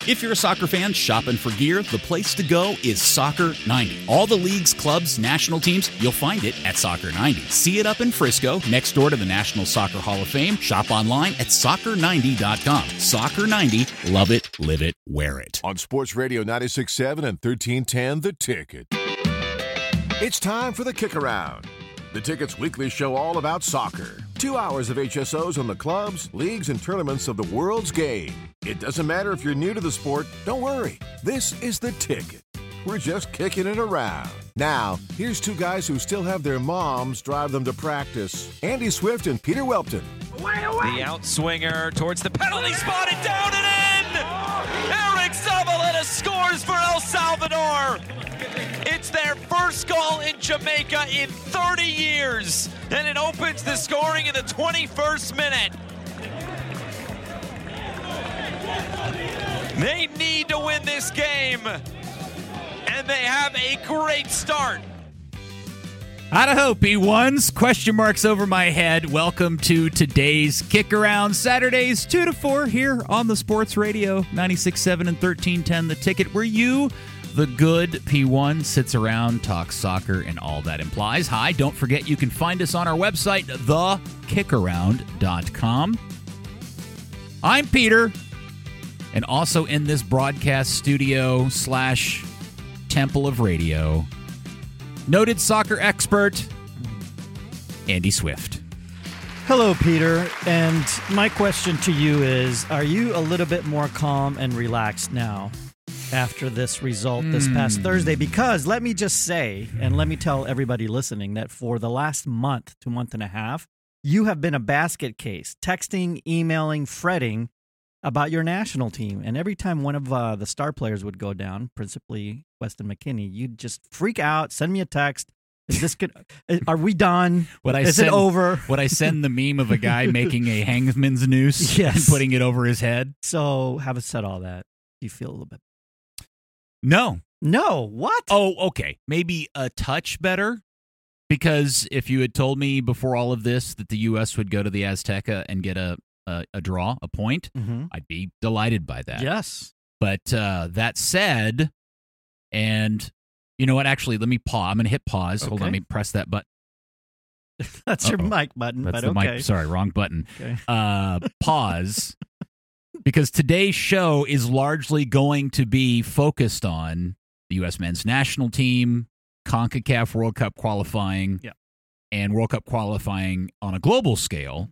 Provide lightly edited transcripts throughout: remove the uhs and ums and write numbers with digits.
If you're a soccer fan shopping for gear, the place to go is Soccer 90. All the leagues, clubs, national teams, you'll find it at Soccer 90. See it up in Frisco, next door to the National Soccer Hall of Fame. Shop online at soccer90.com. Soccer 90, love it, live it, wear it. On Sports Radio 96.7 and 1310, The Ticket. It's time for the Kick Around, The Ticket's weekly show all about soccer. 2 hours of HSOs on the clubs, leagues, and tournaments of the world's game. It doesn't matter if you're new to the sport, don't worry. This is The Ticket. We're just kicking it around. Now, here's two guys who still have their moms drive them to practice. Andy Swift and Peter Welpton. The outswinger towards the penalty spot and down and in! Eric Zavaleta scores for El Salvador! It's their first goal in Jamaica in 30 years, and it opens the scoring in the 21st minute. They need to win this game, and they have a great start. Idaho P1s, question marks over my head. Welcome to today's Kick Around, Saturdays 2 to 4 here on the Sports Radio 96.7 and 1310 The Ticket, where you, the good P1, sits around, talks soccer, and all that implies. Hi, don't forget you can find us on our website, thekickaround.com. I'm Peter, and also in this broadcast studio / temple of radio, noted soccer expert, Andy Swift. Hello, Peter, and my question to you is, are you a little bit more calm and relaxed now after this result this past Thursday? Because let me just say, and let me tell everybody listening, that for the last month to month and a half, you have been a basket case, texting, emailing, fretting about your national team. And every time one of the star players would go down, principally Weston McKennie, you'd just freak out, send me a text. Is this good? Are we done? Is it over? Would I send the meme of a guy making a hangman's noose Yes. and putting it over his head? So, having said all that, do you feel a little bit? No. No, what? Oh, okay. Maybe a touch better. Because if you had told me before all of this that the U.S. would go to the Azteca and get a draw, a point, I'd be delighted by that. Yes. But that said, and you know what? Actually, let me pause. I'm going to hit pause. Hold on. Let me press that button. That's your mic button, That's but the okay. mic. Sorry, wrong button. Okay. Pause. Because today's show is largely going to be focused on the U.S. men's national team, CONCACAF World Cup qualifying, and World Cup qualifying on a global scale.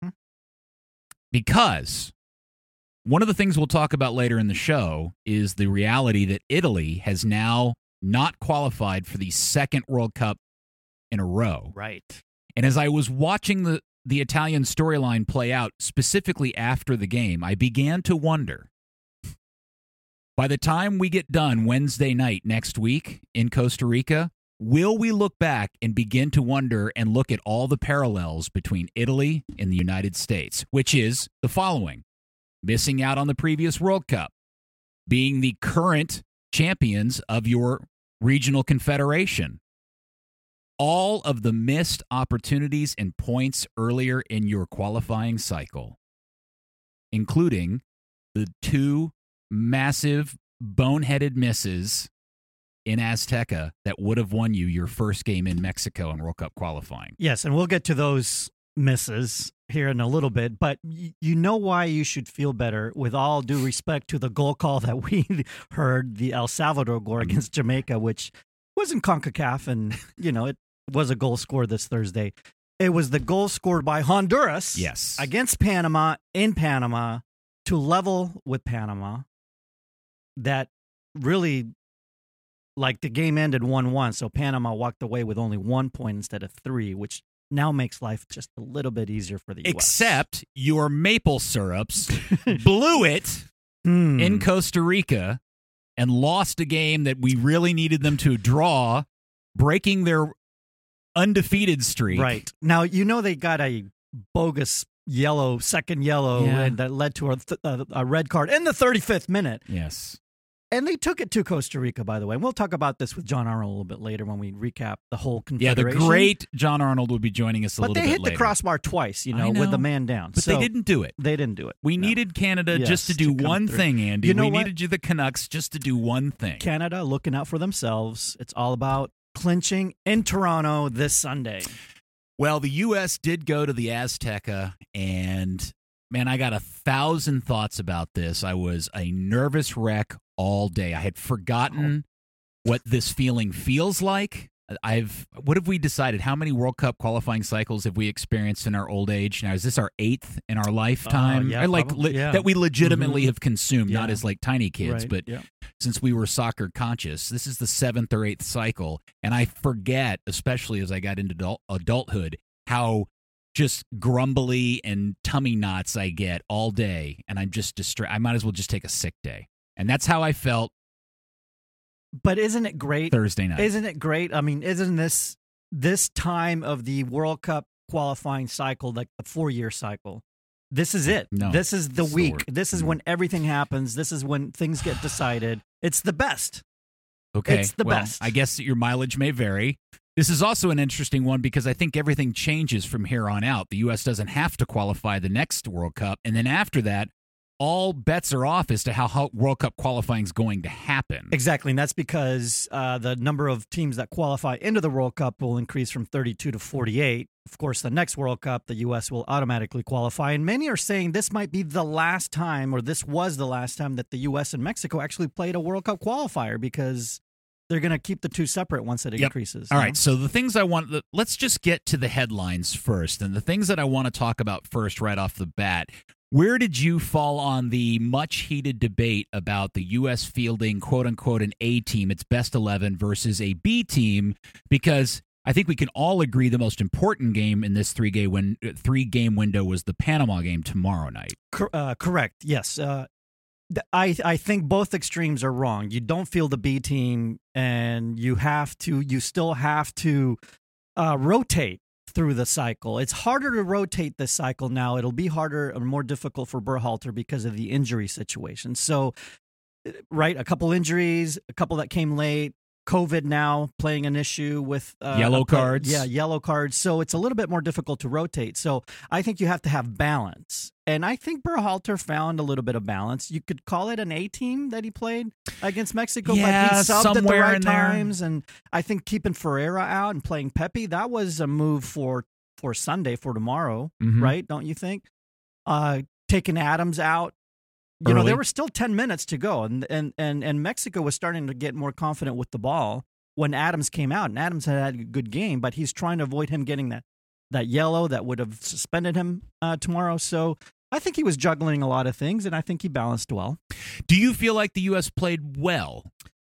Because one of the things we'll talk about later in the show is the reality that Italy has now not qualified for the second World Cup in a row. Right. And as I was watching the Italian storyline play out, specifically after the game, I began to wonder, by the time we get done Wednesday night next week in Costa Rica, will we look back and begin to wonder and look at all the parallels between Italy and the United States, which is the following: missing out on the previous World Cup, being the current champions of your regional confederation, all of the missed opportunities and points earlier in your qualifying cycle, including the two massive boneheaded misses in Azteca that would have won you your first game in Mexico in World Cup qualifying. Yes, and we'll get to those misses here in a little bit, but you know why you should feel better, with all due respect to the goal call that we heard, the El Salvador goal against Jamaica, which wasn't CONCACAF, and, you know, it was a goal scored this Thursday. It was the goal scored by Honduras against Panama in Panama to level with Panama that really, like, the game ended 1-1, so Panama walked away with only 1 point instead of 3, which now makes life just a little bit easier for the U.S. Except your maple syrups blew it in Costa Rica and lost a game that we really needed them to draw, breaking their undefeated streak. Right. Now, you know they got a bogus second yellow, and that led to a red card in the 35th minute. Yes. And they took it to Costa Rica, by the way. And we'll talk about this with John Arnold a little bit later when we recap the whole Yeah, the confederation. great John Arnold will be joining us a little bit later. But they hit the crossbar twice, I know. with the man down. But they didn't do it. They didn't do it. We needed Canada just to do one thing, Andy. You know we what? needed the Canucks just to do one thing. Canada looking out for themselves. It's all about clinching in Toronto this Sunday. Well, the U.S. did go to the Azteca, and, man, I got 1,000 thoughts about this. I was a nervous wreck all day. I had forgotten what this feeling feels like. What have we decided? How many World Cup qualifying cycles have we experienced in our old age? Now, is this our 8th in our lifetime? Yeah, that we legitimately have consumed, not Yeah. as like tiny kids, Right, but since we were soccer conscious. This is the 7th or 8th cycle, and I forget, especially as I got into adulthood, how just grumbly and tummy knots I get all day, and I'm just distracted. I might as well just take a sick day. And that's how I felt But isn't it great? Thursday night. Isn't it great? I mean, isn't this time of the World Cup qualifying cycle, like the 4-year cycle? This is it. No, this is the it's week. the This is when everything happens. This is when things get decided. It's the best. Okay. It's the best. I guess your mileage may vary. This is also an interesting one because I think everything changes from here on out. The U.S. doesn't have to qualify the next World Cup. And then after that, all bets are off as to how World Cup qualifying is going to happen. Exactly, and that's because the number of teams that qualify into the World Cup will increase from 32 to 48. Of course, the next World Cup, the U.S. will automatically qualify, and many are saying this might be the last time, or this was the last time that the U.S. and Mexico actually played a World Cup qualifier because they're going to keep the two separate once it increases. All right, so the things let's just get to the headlines first, and the things that I want to talk about first right off the bat. Where did you fall on the much-heated debate about the U.S. fielding, quote-unquote, an A team, its best 11, versus a B team? Because I think we can all agree the most important game in this three-game window was the Panama game tomorrow night. Correct, yes. I think both extremes are wrong. You don't field the B team, and you still have to rotate through the cycle. It's harder to rotate this cycle now. It'll be harder and more difficult for Berhalter because of the injury situation. So, right, a couple injuries, a couple that came late, COVID now playing an issue with yellow cards. Yeah, yellow cards. So it's a little bit more difficult to rotate. So I think you have to have balance. And I think Berhalter found a little bit of balance. You could call it an A team that he played against Mexico, but he subbed at the right times. And I think keeping Ferreira out and playing Pepe, that was a move for Sunday, for tomorrow, right? Don't you think? Taking Adams out. You know, there were still 10 minutes to go, and Mexico was starting to get more confident with the ball when Adams came out. And Adams had a good game, but he's trying to avoid him getting that yellow that would have suspended him tomorrow. So I think he was juggling a lot of things, and I think he balanced well. Do you feel like the U.S. played well?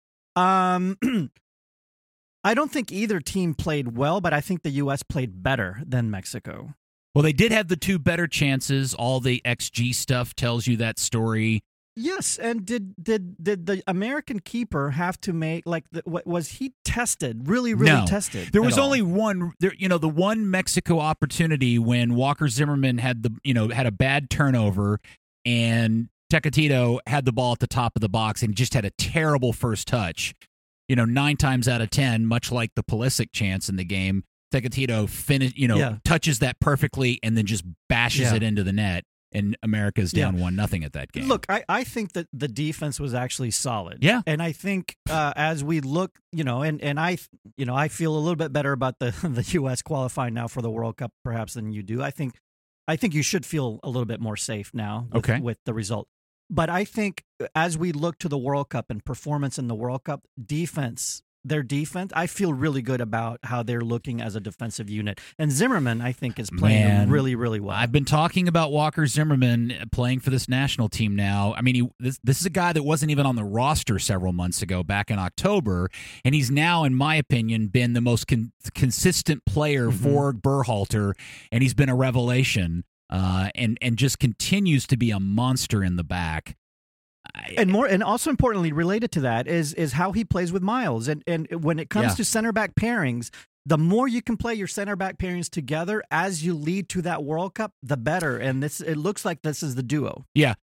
I don't think either team played well, but I think the U.S. played better than Mexico. Well, they did have the two better chances. All the XG stuff tells you that story. Yes, and did the American keeper have to make was he tested? Really No. tested? There was only one. The one Mexico opportunity when Walker Zimmerman had a bad turnover, and Tecatito had the ball at the top of the box and just had a terrible first touch. 9 times out of 10, much like the Pulisic chance in the game, Tecatito touches that perfectly and then just bashes it into the net, and America's down 1-0 at that game. Look, I think that the defense was actually solid. Yeah. And I think as we look, and I feel a little bit better about the U.S. qualifying now for the World Cup perhaps than you do. I think you should feel a little bit more safe now with the result. But I think as we look to the World Cup and performance in the World Cup, their defense, I feel really good about how they're looking as a defensive unit. And Zimmerman, I think, is playing really, really well. I've been talking about Walker Zimmerman playing for this national team now. I mean, this is a guy that wasn't even on the roster several months ago, back in October, and he's now, in my opinion, been the most consistent player for Berhalter, and he's been a revelation, and just continues to be a monster in the back. And also importantly, related to that is how he plays with Miles. And when it comes to center back pairings, the more you can play your center back pairings together as you lead to that World Cup, the better. And it looks like this is the duo. Yeah.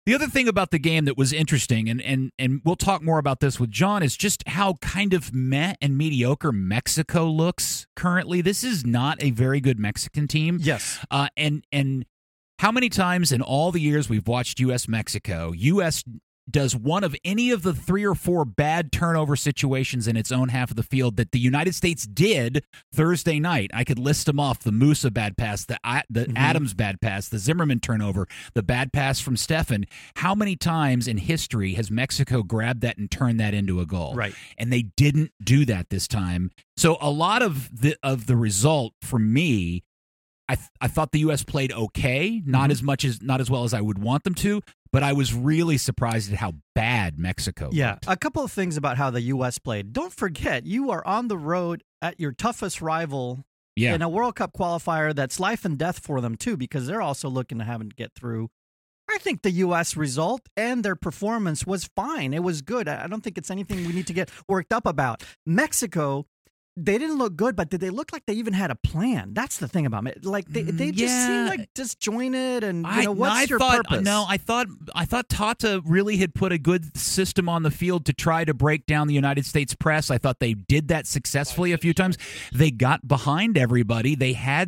The other thing about the game that was interesting, and we'll talk more about this with John, is just how kind of meh and mediocre Mexico looks currently. This is not a very good Mexican team. Yes. And how many times in all the years we've watched U.S.-Mexico, U.S. does one of any of the 3 or 4 bad turnover situations in its own half of the field that the United States did Thursday night. I could list them off: the Musa bad pass, the Adams bad pass, the Zimmerman turnover, the bad pass from Stefan. How many times in history has Mexico grabbed that and turned that into a goal? Right. And they didn't do that this time. So a lot of the result for me, I thought the U.S. played okay, not as well as I would want them to, but I was really surprised at how bad Mexico looked. A couple of things about how the U.S. played. Don't forget, you are on the road at your toughest rival in a World Cup qualifier that's life and death for them, too, because they're also looking to have to get through. I think the U.S. result and their performance was fine. It was good. I don't think it's anything we need to get worked up about. Mexico, they didn't look good, but did they look like they even had a plan? That's the thing about it. Like they just seem like disjointed, and what's your purpose? No, I thought Tata really had put a good system on the field to try to break down the United States press. I thought they did that successfully a few times. They got behind everybody.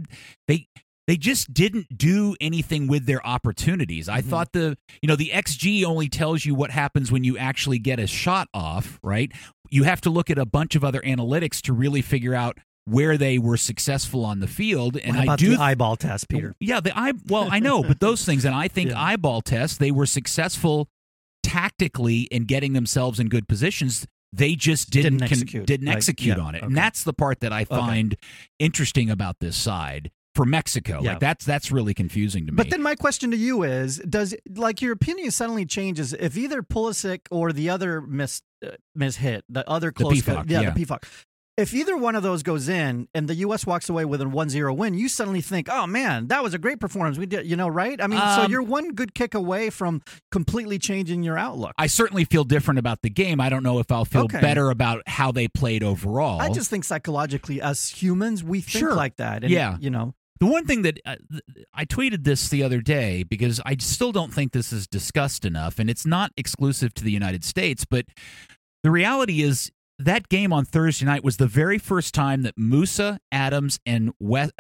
They just didn't do anything with their opportunities. I thought the XG only tells you what happens when you actually get a shot off, right? You have to look at a bunch of other analytics to really figure out where they were successful on the field. And what about the eyeball test, Peter? Yeah, I know, but those things, and I think eyeball tests, they were successful tactically in getting themselves in good positions. They just didn't execute on it. Okay. And that's the part that I find interesting about this side. For Mexico, that's really confusing to me. But then my question to you is: does your opinion suddenly changes if either Pulisic or the other miss hit, the other close, the PFOC, if either one of those goes in and the U.S. walks away with a 1-0 win, you suddenly think, "Oh man, that was a great performance." We did, right? I mean, so you're one good kick away from completely changing your outlook. I certainly feel different about the game. I don't know if I'll feel better about how they played overall. I just think psychologically, as humans, we think like that. And, The one thing that I tweeted this the other day, because I still don't think this is discussed enough, and it's not exclusive to the United States, but the reality is that game on Thursday night was the very first time that Musa, Adams, and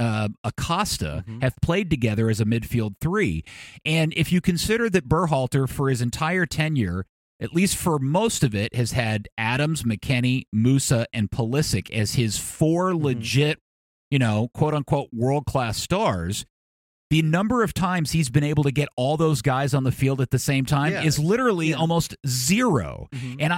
Acosta have played together as a midfield three. And if you consider that Berhalter, for his entire tenure, at least for most of it, has had Adams, McKennie, Musa, and Pulisic as his 4 legit, quote-unquote world-class stars, the number of times he's been able to get all those guys on the field at the same time is literally almost zero. And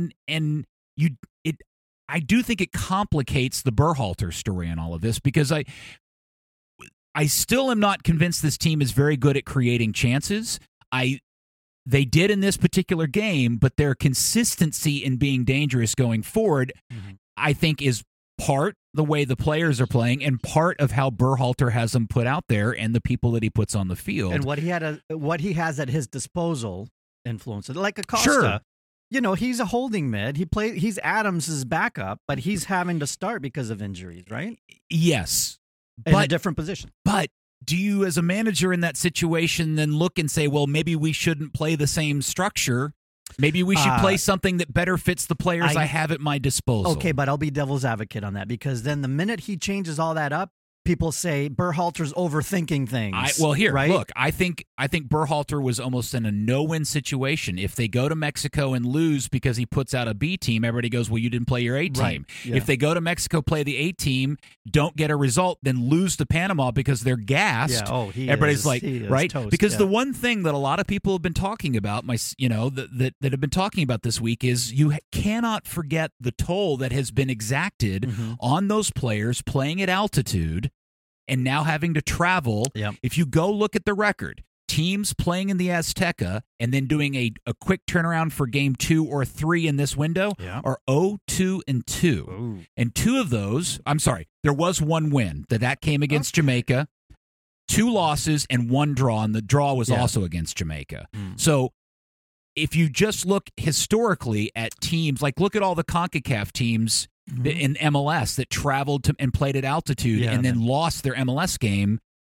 I do think it complicates the Berhalter story in all of this, because I still am not convinced this team is very good at creating chances. They did in this particular game, but their consistency in being dangerous going forward, I think, is part the way the players are playing and part of how Berhalter has them put out there and the people that he puts on the field. And what he has at his disposal influences. Like Acosta, he's a holding mid. He's Adams' backup, but he's having to start because of injuries, right? Yes. In a different position. But do you, as a manager in that situation, then look and say, well, maybe we shouldn't play the same structure? Maybe we should play something that better fits the players I have at my disposal. Okay, but I'll be devil's advocate on that, because then the minute he changes all that up, people say Berhalter's overthinking things. Look, I think Berhalter was almost in a no-win situation. If they go to Mexico and lose because he puts out a B team, everybody goes, well, you didn't play your A team. Right. Yeah. If they go to Mexico, play the A team, don't get a result, then lose to Panama because they're gassed. Yeah. Everybody's right? Toast, because the one thing that a lot of people have been talking about, that have been talking about this week, is you cannot forget the toll that has been exacted on those players playing at altitude and now having to travel. Yep. If you go look at the record, teams playing in the Azteca and then doing a quick turnaround for game 2 or 3 in this window are 0-2-2. Ooh. And 2 of those, there was 1 win. That came against Jamaica, 2 losses and 1 draw, and the draw was also against Jamaica. So if you just look historically at teams, look at all the CONCACAF teams in MLS that traveled to and played at altitude and then lost their MLS game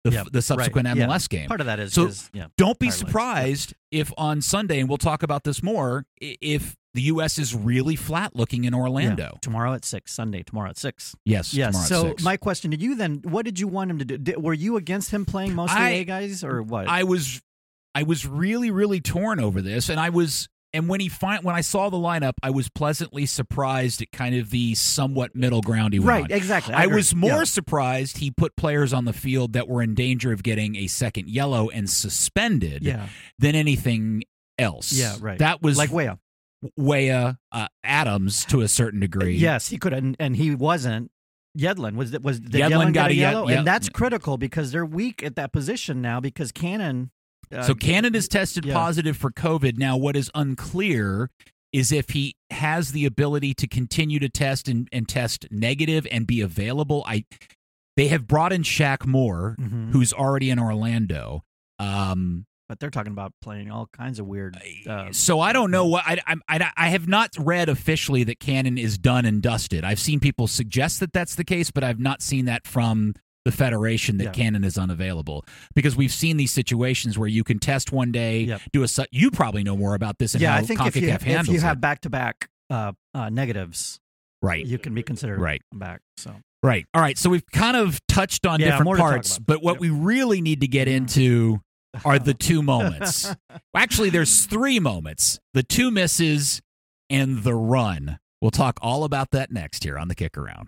the subsequent MLS game. Part of that is so. his, Don't be tire legs. surprised if on Sunday, and we'll talk about this more, if the U.S. is really flat looking in Orlando. Yeah. Tomorrow at 6. Sunday, tomorrow at 6. Yes. Tomorrow at So 6. my question to you then, what did you want him to do? Were you against him playing mostly A guys or what? I was really, really torn over this, and when I saw the lineup, I was pleasantly surprised at kind of the somewhat middle ground he went Right, on. exactly. I was more surprised he put players on the field that were in danger of getting a second yellow and suspended than anything else. Yeah, right. That was like Weah, Adams to a certain degree. Yes, he could, and he wasn't. Yedlin did Yedlin Yedlin got get a a yellow, yeah, and that's critical because they're weak at that position now because Cannon. So Cannon is tested positive for COVID. Now, what is unclear is if he has the ability to continue to test and test negative and be available. They have brought in Shaq Moore, who's already in Orlando. But they're talking about playing all kinds of weird. So I don't know what I have not read officially that Cannon is done and dusted. I've seen people suggest that that's the case, but I've not seen that from the Federation that Cannon is unavailable, because we've seen these situations where you can test one day, do a. You probably know more about this. And how I think CONCACAF handles if you have it. back-to-back negatives, right, you can be considered back. So right, all right. So we've kind of touched on different parts, but what we really need to get into are the two moments. Actually, there's three moments: the two misses and the run. We'll talk all about that next here on the Kick Around.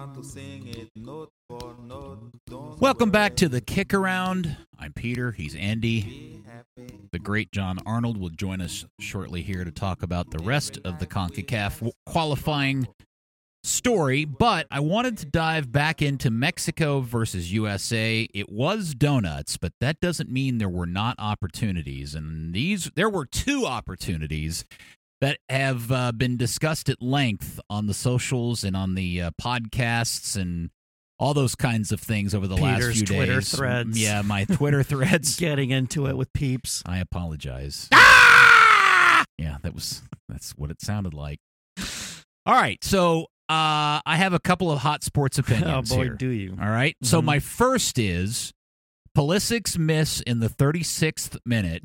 Welcome back to the Kick Around. I'm Peter. He's Andy. The great John Arnold will join us shortly here to talk about the rest of the CONCACAF qualifying story. But I wanted to dive back into Mexico versus USA. It was donuts, but that doesn't mean there were not opportunities. And there were two opportunities that have been discussed at length on the socials and on the podcasts and all those kinds of things over the last few Twitter days. threads. Yeah, my Twitter threads. Getting into it with peeps. I apologize. Yeah, that's what it sounded like. All right, so I have a couple of hot sports opinions Oh, boy, here. do you. All right, so my first is Pulisic's miss in the 36th minute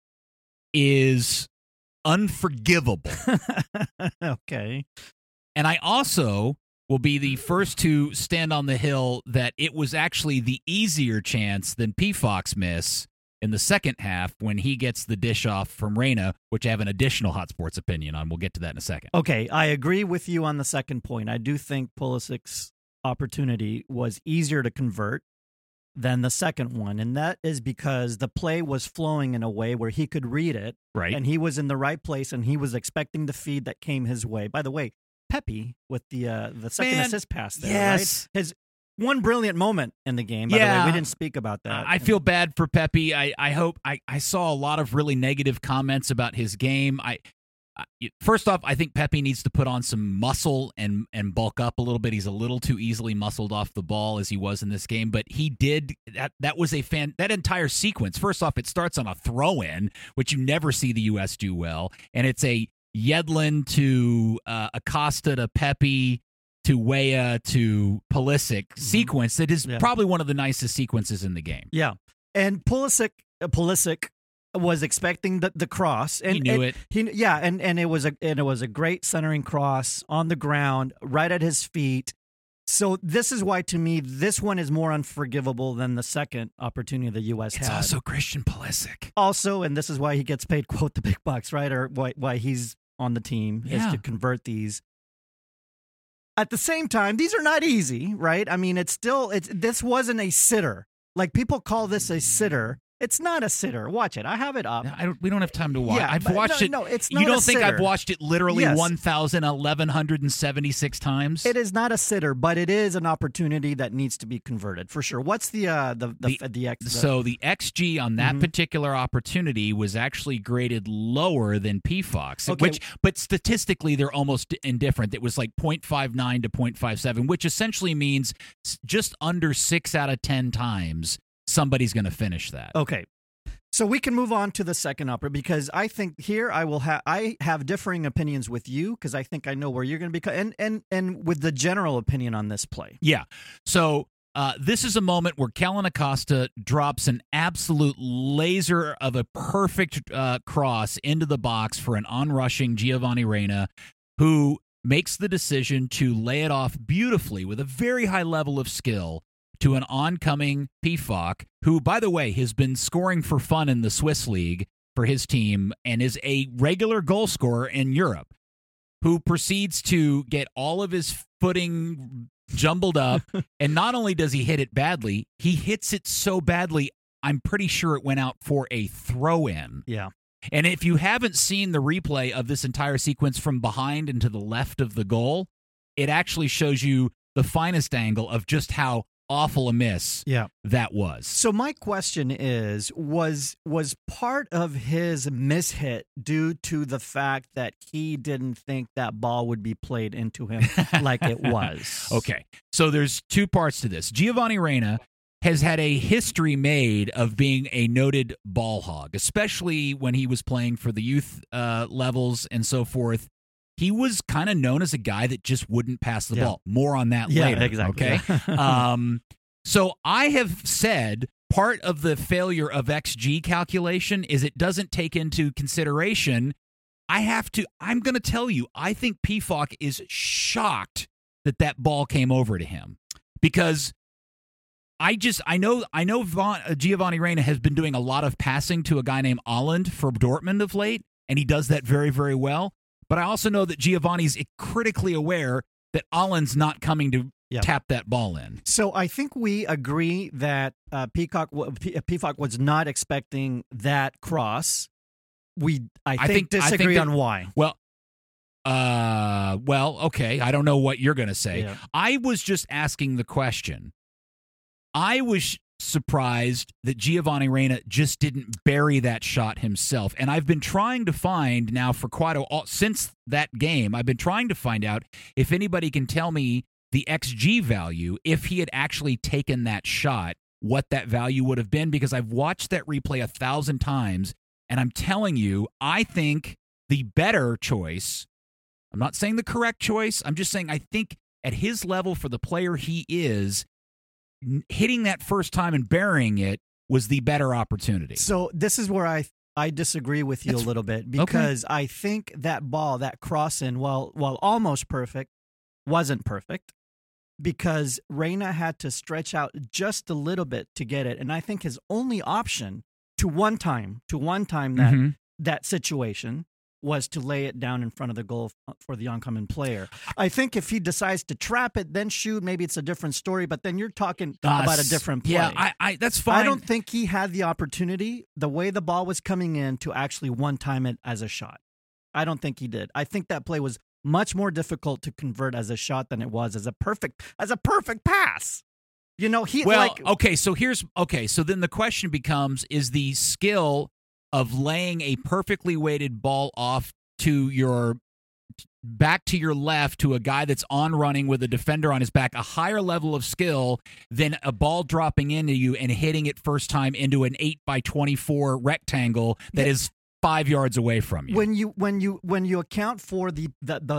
is unforgivable. Okay. And I also will be the first to stand on the hill that it was actually the easier chance than Pefok's miss in the second half when he gets the dish off from Reyna, which I have an additional hot sports opinion on. We'll get to that in a second. Okay, I agree with you on the second point. I do think Pulisic's opportunity was easier to convert than the second one, and that is because the play was flowing in a way where he could read it, right, and he was in the right place, and he was expecting the feed that came his way. By the way, Pepe with the second assist pass there, right? His one brilliant moment in the game. By the way, we didn't speak about that. I feel bad for Pepe. I hope I saw a lot of really negative comments about his game. First off, I think Pepe needs to put on some muscle and bulk up a little bit. He's a little too easily muscled off the ball as he was in this game, but he did that was that entire sequence. First off, it starts on a throw-in, which you never see the U.S. do well, and it's a Yedlin to Acosta to Pepe to Weah to Pulisic sequence that is probably one of the nicest sequences in the game. Yeah, and Pulisic was expecting the cross, and he knew it. And it was a great centering cross on the ground, right at his feet. So this is why, to me, this one is more unforgivable than the second opportunity the U.S. had. It's also Christian Pulisic. Also, and this is why he gets paid, quote, the big bucks, right? Or why he's on the team is to convert these. At the same time, these are not easy, right? I mean, this wasn't a sitter. Like, people call this a sitter. It's not a sitter. Watch it. I have it up. We don't have time to watch. Yeah, I've watched it. No, it's not. You don't a think sitter. I've watched it literally 1,176 times? It is not a sitter, but it is an opportunity that needs to be converted for sure. What's the X? So the XG on that particular opportunity was actually graded lower than Pefok's, but statistically they're almost indifferent. It was like 0.59 to 0.57, which essentially means just under 6 out of 10 times somebody's going to finish that. Okay. So we can move on to the second opera, because I think here I have differing opinions with you, because I think I know where you're going to be, and with the general opinion on this play. Yeah. So This is a moment where Kellen Acosta drops an absolute laser of a perfect cross into the box for an onrushing Giovanni Reyna, who makes the decision to lay it off beautifully with a very high level of skill to an oncoming Pefok, who, by the way, has been scoring for fun in the Swiss League for his team and is a regular goal scorer in Europe, who proceeds to get all of his footing jumbled up. And not only does he hit it badly, he hits it so badly, I'm pretty sure it went out for a throw-in. Yeah. And if you haven't seen the replay of this entire sequence from behind and to the left of the goal, it actually shows you the finest angle of just how awful a miss that was. So my question is, was part of his mishit due to the fact that he didn't think that ball would be played into him like it was? Okay, so there's two parts to this. Giovanni Reyna has had a history made of being a noted ball hog, especially when he was playing for the youth levels and so forth. He was kind of known as a guy that just wouldn't pass the ball. More on that later. Exactly. Okay. So I have said part of the failure of XG calculation is it doesn't take into consideration. I'm going to tell you, I think Pefok is shocked that ball came over to him, because I know Giovanni Reyna has been doing a lot of passing to a guy named Åland for Dortmund of late, and he does that very, very well. But I also know that Giovanni's critically aware that Åland's not coming to tap that ball in. So I think we agree that Pefok was not expecting that cross. I think disagree on why. Well, okay. I don't know what you're going to say. Yeah. I was just asking the question. I was surprised that Giovanni Reyna just didn't bury that shot himself. And I've been trying to find now for since that game, I've been trying to find out if anybody can tell me the XG value, if he had actually taken that shot, what that value would have been, because I've watched that replay 1,000 times, and I'm telling you, I think the better choice, I'm not saying the correct choice, I'm just saying I think at his level, for the player he is, hitting that first time and burying it was the better opportunity. So this is where I disagree with you a little bit, because I think that ball, that cross in, while almost perfect, wasn't perfect, because Reyna had to stretch out just a little bit to get it. And I think his only option to one time that situation was to lay it down in front of the goal for the oncoming player. I think if he decides to trap it, then shoot, maybe it's a different story, but then you're talking about a different play. Yeah, that's fine. I don't think he had the opportunity, the way the ball was coming in, to actually one-time it as a shot. I don't think he did. I think that play was much more difficult to convert as a shot than it was as a perfect pass. You know, So then the question becomes, is the skill of laying a perfectly weighted ball off to back to your left to a guy that's on running with a defender on his back a higher level of skill than a ball dropping into you and hitting it first time into an 8x24 rectangle that is 5 yards away from you? When you account for the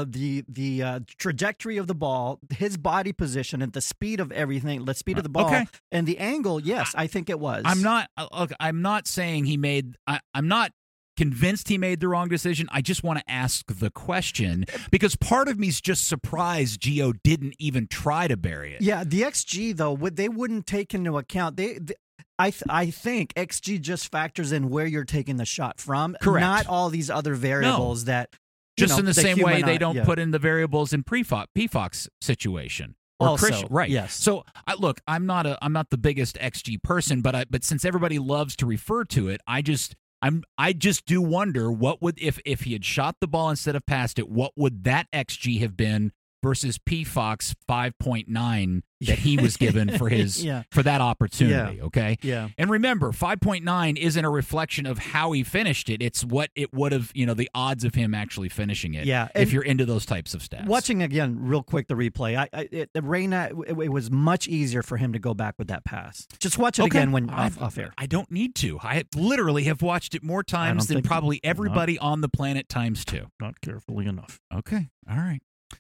trajectory of the ball, his body position, and the speed of everything, the speed of the ball, and the angle, yes, I think it was. I'm not saying he made. I'm not convinced he made the wrong decision. I just want to ask the question, because part of me's just surprised Gio didn't even try to bury it. Yeah, the XG though, they wouldn't take into account. I think XG just factors in where you're taking the shot from, correct? Not all these other variables that. Just in the same way they don't put in the variables in Pefok's situation. Or also, right? Yes. So look, I'm not the biggest XG person, but since everybody loves to refer to it, I just do wonder what would if he had shot the ball instead of passed it, what would that XG have been versus Pefok's 5.9 that he was given for his for that opportunity. Okay. Yeah. And remember, 5.9 isn't a reflection of how he finished it. It's what it would have, the odds of him actually finishing it. Yeah. If you're into those types of stats. Watching again, real quick, the replay. Reyna, it was much easier for him to go back with that pass. Just watch it again when off air. I don't need to. I literally have watched it more times than probably everybody on the planet times two. Not carefully enough. Okay. All right.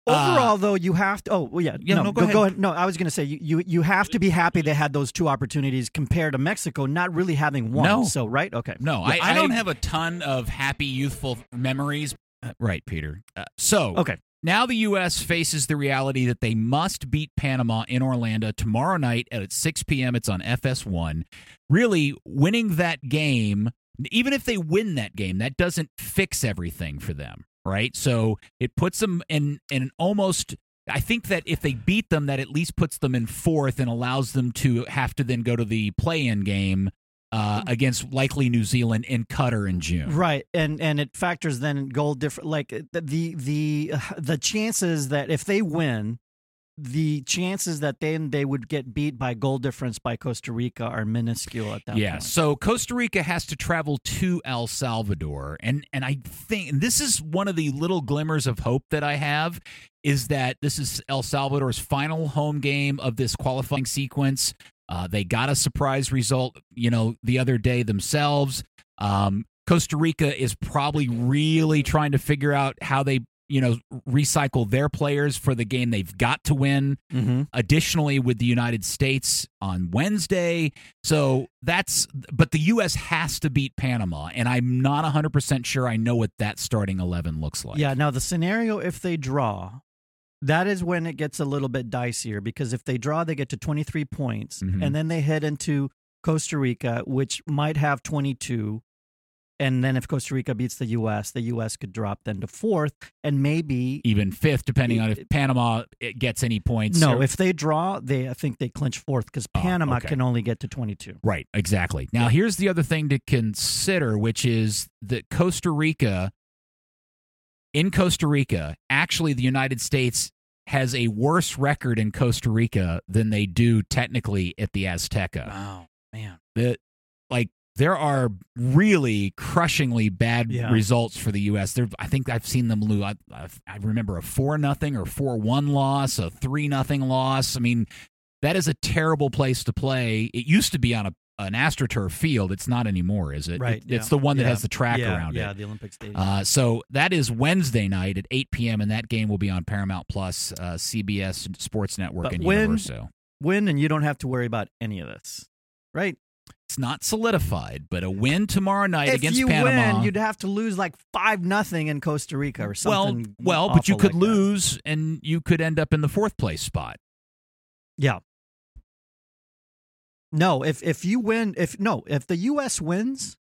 Overall, though, you have to. Oh, well, yeah. Yeah, no, go ahead. No, I was going to say you have to be happy they had those two opportunities compared to Mexico not really having one. No. So, right? Okay. No, Yeah, I don't have a ton of happy, youthful memories. Right, Peter. Okay. Now the U.S. faces the reality that they must beat Panama in Orlando tomorrow night at 6 p.m. It's on FS1. Really, winning that game, even if they win that game, that doesn't fix everything for them, right? So it puts them in an almost – I think that if they beat them, that at least puts them in fourth and allows them to have to then go to the play-in game against likely New Zealand in Qatar in June. Right, and it factors then goal different. Like the chances that if they win, the chances that then they would get beat by goal difference by Costa Rica are minuscule at that point. Yeah, so Costa Rica has to travel to El Salvador, and I think and this is one of the little glimmers of hope that I have is that this is El Salvador's final home game of this qualifying sequence. They got a surprise result, the other day themselves. Costa Rica is probably really trying to figure out how they, recycle their players for the game they've got to win. Mm-hmm. Additionally, with the United States on Wednesday. So but the U.S. has to beat Panama, and I'm not 100% sure I know what that starting 11 looks like. Yeah, now the scenario if they draw, that is when it gets a little bit dicier because if they draw, they get to 23 points, and then they head into Costa Rica, which might have 22. And then if Costa Rica beats the U.S. could drop then to fourth and maybe even fifth, depending on if Panama gets any points. No, if they draw, I think they clinch fourth because Panama can only get to 22. Right, exactly. Now, here's the other thing to consider, which is that in Costa Rica, actually the United States has a worse record in Costa Rica than they do technically at the Azteca. Wow, man. There are really crushingly bad results for the U.S. I think I've seen them lose. I remember a 4-0 or 4-1 loss, a 3-0 loss. I mean, that is a terrible place to play. It used to be on an AstroTurf field. It's not anymore, is it? Right. It's the one that has the track around it. Yeah, the Olympic Stadium. So that is Wednesday night at 8 p.m., and that game will be on Paramount Plus, CBS Sports Network, and Universo. Win, and you don't have to worry about any of this, right? It's not solidified, but a win tomorrow night against Panama. If you win, you'd have to lose like 5-0 in Costa Rica or something. Well, but you could lose, and you could end up in the fourth place spot. Yeah. No, if you win, if the U.S. wins,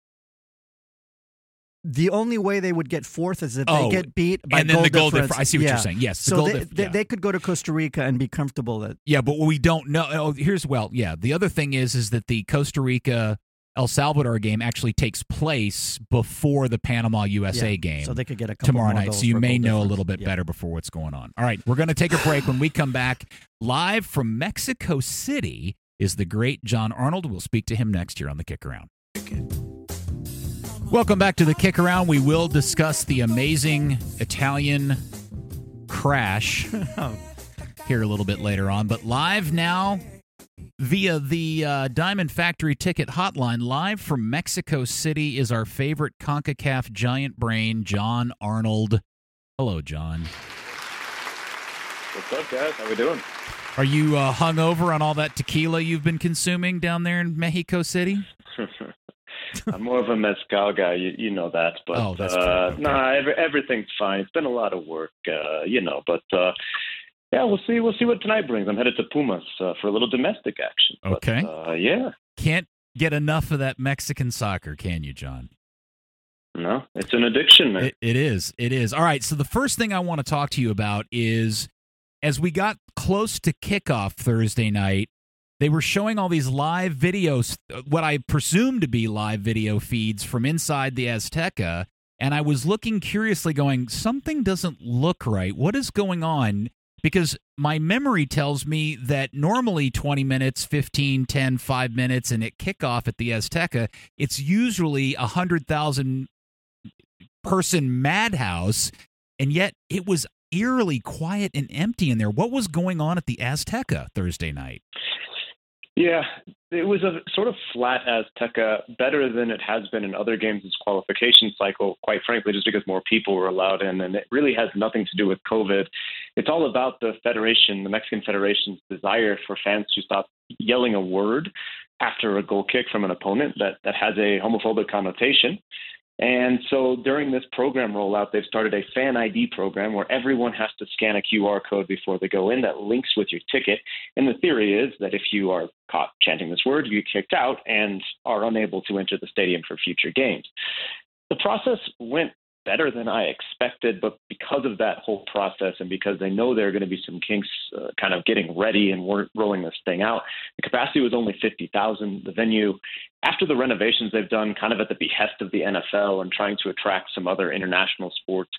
the only way they would get fourth is if they get beat by goal difference. I see what you're saying. Yes, so they could go to Costa Rica and be comfortable. But we don't know. The other thing is that the Costa Rica El Salvador game actually takes place before the Panama USA game. So they could get a couple tomorrow more night. So you may know a little bit better before what's going on. All right, we're going to take a break. When we come back, live from Mexico City is the great John Arnold. We'll speak to him next year on the Kick Around. Welcome back to the Kick Around. We will discuss the amazing Italian crash here a little bit later on. But live now via the Diamond Factory Ticket Hotline, live from Mexico City is our favorite CONCACAF giant brain, John Arnold. Hello, John. What's up, guys? How we doing? Are you hungover on all that tequila you've been consuming down there in Mexico City? I'm more of a mezcal guy, you know that. But that's true. Okay. Everything's fine. It's been a lot of work, But we'll see what tonight brings. I'm headed to Pumas for a little domestic action. Okay. But, Can't get enough of that Mexican soccer, can you, John? No, it's an addiction, man. It is. It is. All right. So the first thing I want to talk to you about is, as we got close to kickoff Thursday night, they were showing all these live videos, what I presume to be live video feeds from inside the Azteca, and I was looking curiously going, something doesn't look right. What is going on? Because my memory tells me that normally 20 minutes, 15, 10, 5 minutes, and at kickoff at the Azteca, it's usually 100,000 person madhouse, and yet it was eerily quiet and empty in there. What was going on at the Azteca Thursday night? Yeah, it was a sort of flat Azteca, better than it has been in other games this qualification cycle, quite frankly, just because more people were allowed in. And it really has nothing to do with COVID. It's all about the Federation, the Mexican Federation's desire for fans to stop yelling a word after a goal kick from an opponent that has a homophobic connotation. And so during this program rollout, they've started a fan ID program where everyone has to scan a QR code before they go in that links with your ticket. And the theory is that if you are caught chanting this word, you get kicked out and are unable to enter the stadium for future games. The process went better than I expected, but because of that whole process and because they know there are going to be some kinks kind of getting ready and rolling this thing out, the capacity was only 50,000. The venue, after the renovations they've done kind of at the behest of the NFL and trying to attract some other international sports,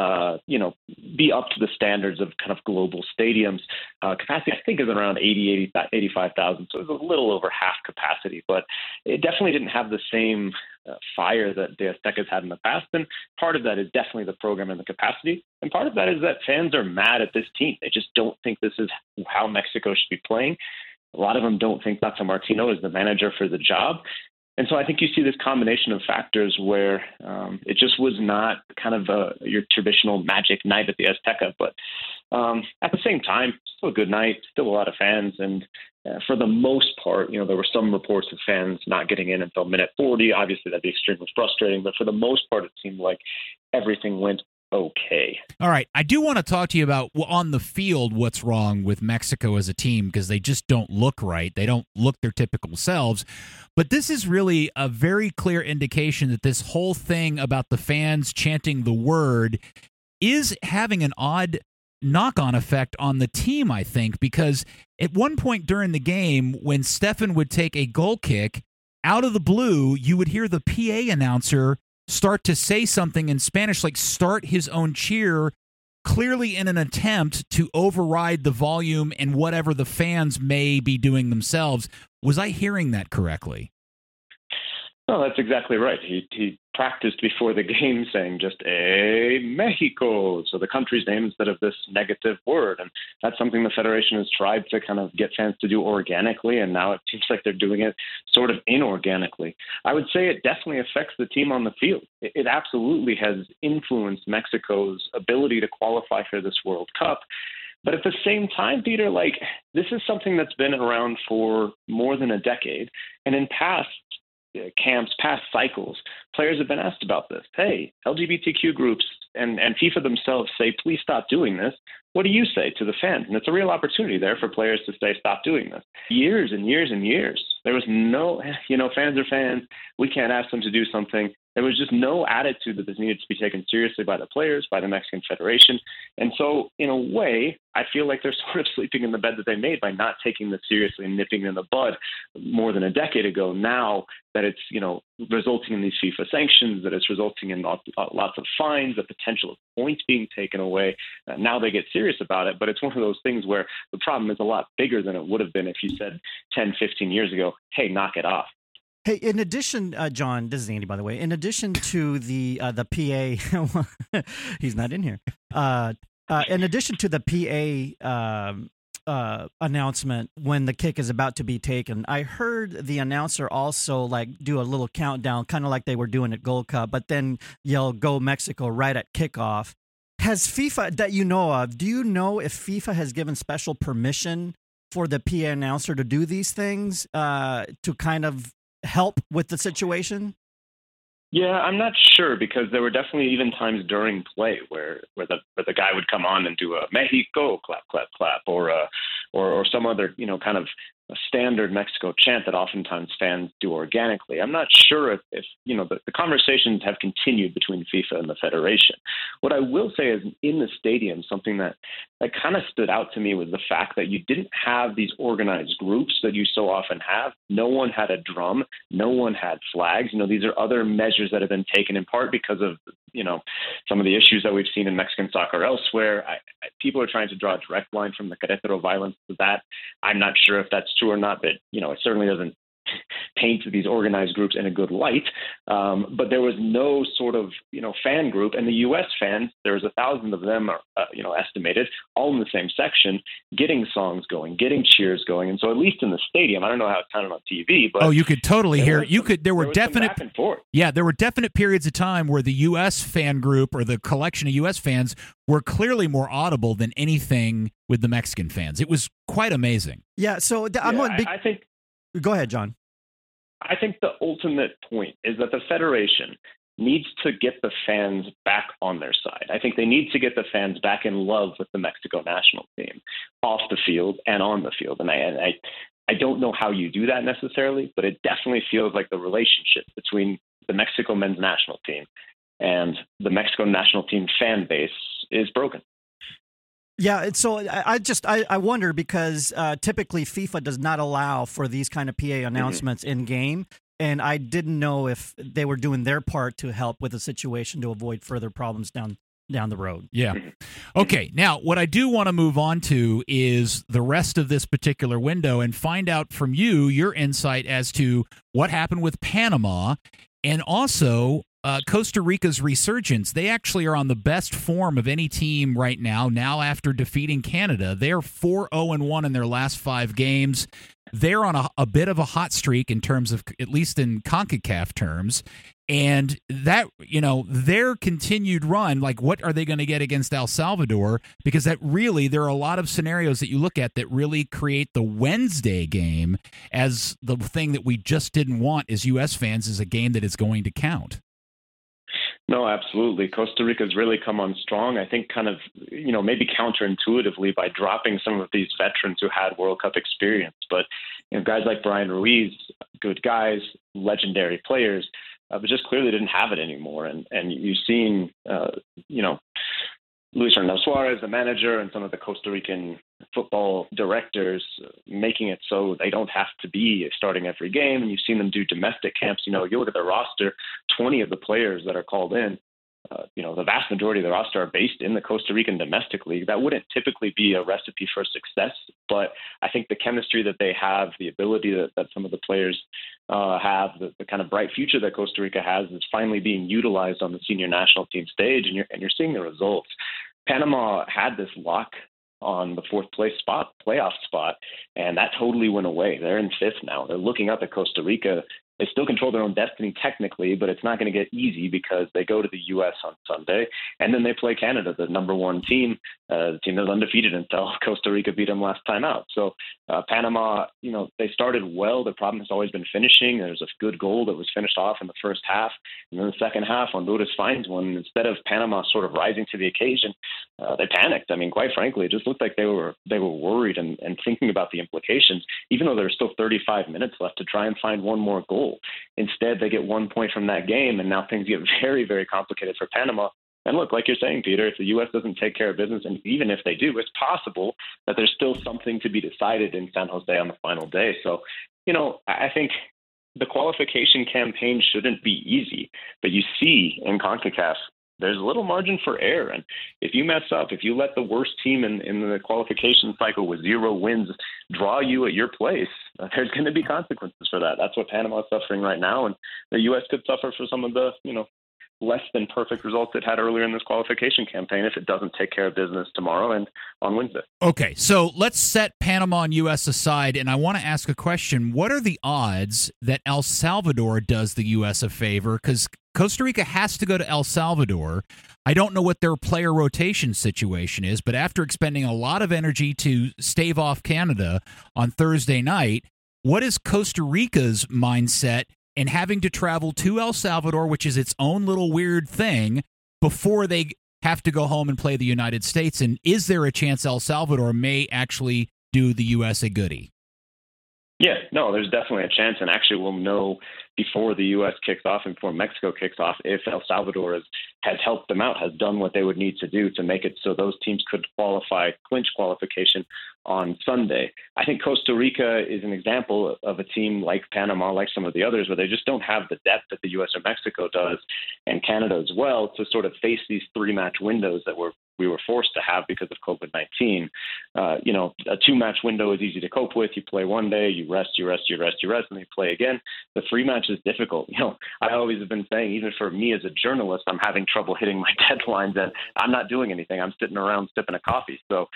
be up to the standards of kind of global stadiums, capacity I think is around 85,000. So it was a little over half capacity, but it definitely didn't have the same fire that the Aztecas had in the past. And part of that is definitely the program and the capacity. And part of that is that fans are mad at this team. They just don't think this is how Mexico should be playing. A lot of them don't think Tata Martino is the manager for the job. And so I think you see this combination of factors where it just was not kind of your traditional magic night at the Azteca. But at the same time, still a good night, still a lot of fans. And for the most part, there were some reports of fans not getting in until minute 40. Obviously, that'd be extremely frustrating. But for the most part, it seemed like everything went okay. All right. I do want to talk to you about on the field what's wrong with Mexico as a team, because they just don't look right. They don't look their typical selves. But this is really a very clear indication that this whole thing about the fans chanting the word is having an odd knock-on effect on the team, I think, because at one point during the game, when Stefan would take a goal kick, out of the blue, you would hear the PA announcer start to say something in Spanish, like start his own cheer, clearly in an attempt to override the volume and whatever the fans may be doing themselves. Was I hearing that correctly? No, that's exactly right. He practiced before the game saying just Mexico, so the country's name instead of this negative word. And that's something the Federation has tried to kind of get fans to do organically, and now it seems like they're doing it sort of inorganically. I would say it definitely affects the team on the field. It absolutely has influenced Mexico's ability to qualify for this World Cup. But at the same time, Peter, this is something that's been around for more than a decade. And in past camps, past cycles, players have been asked about this. Hey, LGBTQ groups and FIFA themselves say, please stop doing this. What do you say to the fans? And it's a real opportunity there for players to say, stop doing this. Years and years and years, there was no, fans are fans. We can't ask them to do something. There was just no attitude that this needed to be taken seriously by the players, by the Mexican Federation. And so, in a way, I feel like they're sort of sleeping in the bed that they made by not taking this seriously and nipping it in the bud more than a decade ago. Now that it's, resulting in these FIFA sanctions, that it's resulting in lots of fines, the potential of points being taken away. Now they get serious about it, but it's one of those things where the problem is a lot bigger than it would have been if you said 10, 15 years ago, hey, knock it off. Hey, in addition, John, this is Andy, by the way. In addition to the PA, he's not in here. In addition to the PA announcement when the kick is about to be taken, I heard the announcer also do a little countdown, kind of like they were doing at Gold Cup, but then yell "Go Mexico" right at kickoff. Has FIFA, that you know of, do you know if FIFA has given special permission for the PA announcer to do these things to kind of help with the situation? Yeah, I'm not sure, because there were definitely even times during play where the guy would come on and do a Mexico clap clap clap or some other kind of a standard Mexico chant that oftentimes fans do organically. I'm not sure if the conversations have continued between FIFA and the Federation. What I will say is, in the stadium, something that kind of stood out to me was the fact that you didn't have these organized groups that you so often have. No one had a drum. No one had flags. These are other measures that have been taken in part because of some of the issues that we've seen in Mexican soccer elsewhere. People are trying to draw a direct line from the Querétaro violence to that. I'm not sure if that's true or not, but it certainly doesn't paint these organized groups in a good light. But there was no sort of, fan group. And the U.S. fans, there's 1,000 of them, estimated, all in the same section, getting songs going, getting cheers going. And so at least in the stadium, I don't know how it sounded on TV, but you could totally hear it. There were definite back and forth. Yeah, there were definite periods of time where the U.S. fan group or the collection of U.S. fans were clearly more audible than anything with the Mexican fans. It was quite amazing. Yeah, so I think. Go ahead, John. I think the ultimate point is that the Federation needs to get the fans back on their side. I think they need to get the fans back in love with the Mexico national team, off the field and on the field. And I don't know how you do that necessarily, but it definitely feels like the relationship between the Mexico men's national team and the Mexico national team fan base is broken. Yeah, so I wonder because typically FIFA does not allow for these kind of PA announcements in game, and I didn't know if they were doing their part to help with the situation to avoid further problems down the road. Yeah. Okay. Now, what I do want to move on to is the rest of this particular window and find out from you your insight as to what happened with Panama and also Costa Rica's resurgence. They actually are on the best form of any team right now. Now, after defeating Canada, they're 4-0-1 in their last 5 games. They're on a bit of a hot streak in terms of, at least in CONCACAF terms. And that, their continued run, like what are they going to get against El Salvador? Because there are a lot of scenarios that you look at that really create the Wednesday game as the thing that we just didn't want as U.S. fans, as a game that is going to count. No, absolutely. Costa Rica's really come on strong, I think kind of, maybe counterintuitively by dropping some of these veterans who had World Cup experience. But guys like Brian Ruiz, good guys, legendary players, but just clearly didn't have it anymore. And you've seen, Luis Hernando Suarez, the manager, and some of the Costa Rican football directors making it so they don't have to be starting every game. And you've seen them do domestic camps. You look at their roster, 20 of the players that are called in, the vast majority of the roster are based in the Costa Rican domestic league. That wouldn't typically be a recipe for success, but I think the chemistry that they have, the ability that some of the players have, the kind of bright future that Costa Rica has is finally being utilized on the senior national team stage, and you're seeing the results. Panama had this lock on the 4th place playoff spot, and that totally went away. They're in 5th now. They're looking up at Costa Rica. They still control their own destiny technically, but it's not going to get easy because they go to the U.S. on Sunday, and then they play Canada, the number 1 team, the team that was undefeated until Costa Rica beat them last time out. So Panama, they started well. The problem has always been finishing. There's a good goal that was finished off in the first half, and then the second half, Honduras finds one. And instead of Panama sort of rising to the occasion, they panicked. I mean, quite frankly, it just looked like they were worried and thinking about the implications, even though there's still 35 minutes left to try and find one more goal. Instead, they get 1 point from that game, and now things get very, very complicated for Panama. And look, like you're saying, Peter, if the U.S. doesn't take care of business, and even if they do, it's possible that there's still something to be decided in San Jose on the final day. So, I think the qualification campaign shouldn't be easy, but you see in CONCACAF, there's a little margin for error. And if you mess up, if you let the worst team in the qualification cycle with 0 wins draw you at your place, there's going to be consequences for that. That's what Panama is suffering right now. And the U.S. could suffer for some of the, less than perfect results it had earlier in this qualification campaign if it doesn't take care of business tomorrow and on Wednesday. Okay, so let's set Panama and U.S. aside, and I want to ask a question. What are the odds that El Salvador does the U.S. a favor? Because Costa Rica has to go to El Salvador. I don't know what their player rotation situation is, but after expending a lot of energy to stave off Canada on Thursday night, what is Costa Rica's mindset in having to travel to El Salvador, which is its own little weird thing, before they have to go home and play the United States? And is there a chance El Salvador may actually do the U.S. a goodie? Yeah, no, there's definitely a chance. And actually, we'll know before the U.S. kicks off and before Mexico kicks off if El Salvador has helped them out, has done what they would need to do to make it so those teams could clinch qualification on Sunday. I think Costa Rica is an example of a team like Panama, like some of the others, where they just don't have the depth that the U.S. or Mexico does, and Canada as well, to sort of face these 3-match windows that we're we were forced to have because of COVID-19. A 2-match window is easy to cope with. You play one day, you rest, and then you play again. The 3-match is difficult. I always have been saying, even for me as a journalist, I'm having trouble hitting my deadlines, and I'm not doing anything. I'm sitting around sipping a coffee. So,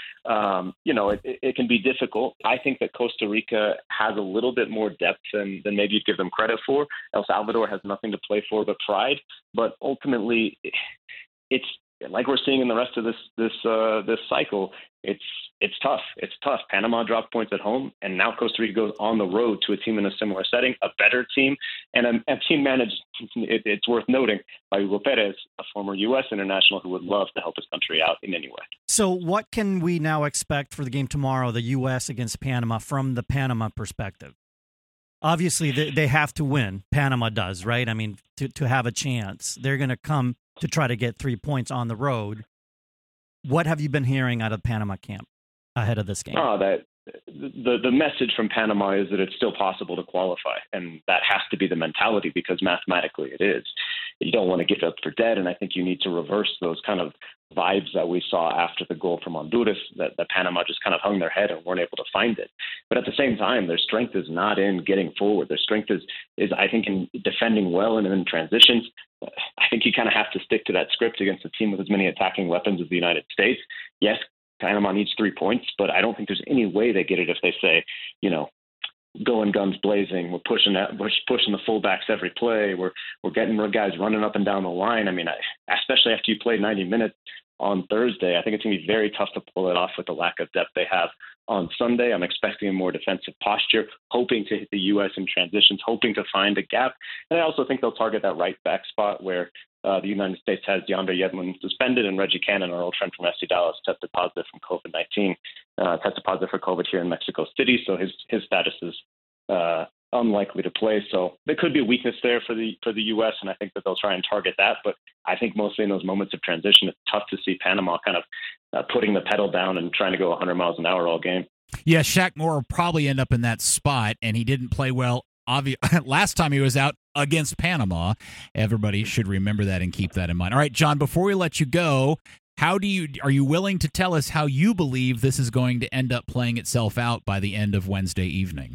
it can be difficult. I think that Costa Rica has a little bit more depth than maybe you'd give them credit for. El Salvador has nothing to play for but pride. But ultimately, it's like we're seeing in the rest of this cycle. It's tough. It's tough. Panama dropped points at home, and now Costa Rica goes on the road to a team in a similar setting, a better team, and a team managed, it's worth noting, by Hugo Perez, a former U.S. international who would love to help his country out in any way. So what can we now expect for the game tomorrow, the U.S. against Panama, from the Panama perspective? Obviously, they have to win. Panama does, right? I mean, to have a chance. They're going to come to try to get 3 points on the road. What have you been hearing out of Panama camp ahead of this game? That the message from Panama is that it's still possible to qualify, and that has to be the mentality because mathematically it is. You don't want to get up for dead, and I think you need to reverse those kind of vibes that we saw after the goal from Honduras, that Panama just kind of hung their head and weren't able to find it. But at the same time, their strength is not in getting forward. Their strength is I think, in defending well and in transitions. I think you kind of have to stick to that script against a team with as many attacking weapons as the United States. Yes, Panama needs 3 points, but I don't think there's any way they get it if they say, going guns blazing. We're pushing the fullbacks every play. We're getting guys running up and down the line. I mean, especially after you play 90 minutes on Thursday, I think it's going to be very tough to pull it off with the lack of depth they have on Sunday. I'm expecting a more defensive posture, hoping to hit the U.S. in transitions, hoping to find a gap. And I also think they'll target that right back spot where the United States has DeAndre Yedlin suspended, and Reggie Cannon, our old friend from FC Dallas, tested positive from COVID-19, tested positive for COVID here in Mexico City. So his status is unlikely to play. So there could be a weakness there for the U.S., and I think that they'll try and target that. But I think mostly in those moments of transition, it's tough to see Panama kind of putting the pedal down and trying to go 100 miles an hour all game. Yeah, Shaq Moore will probably end up in that spot, and he didn't play well last time he was out against Panama. Everybody should remember that and keep that in mind. All right, John, before we let you go, are you willing to tell us how you believe this is going to end up playing itself out by the end of Wednesday evening?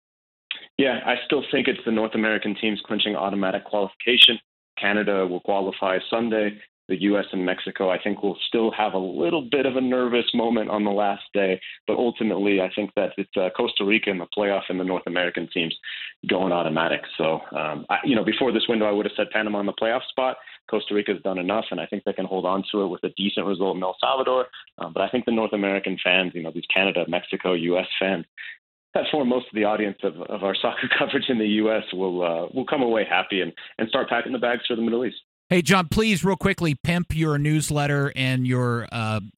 Yeah, I still think it's the North American teams clinching automatic qualification. Canada will qualify Sunday. The U.S. and Mexico, I think, will still have a little bit of a nervous moment on the last day. But ultimately, I think that it's Costa Rica in the playoff and the North American teams going automatic. So, before this window, I would have said Panama in the playoff spot. Costa Rica's done enough, and I think they can hold on to it with a decent result in El Salvador. But I think the North American fans, these Canada, Mexico, U.S. fans, that form most of the audience of our soccer coverage in the U.S. will come away happy and start packing the bags for the Middle East. Hey, John, please, real quickly, pimp your newsletter and your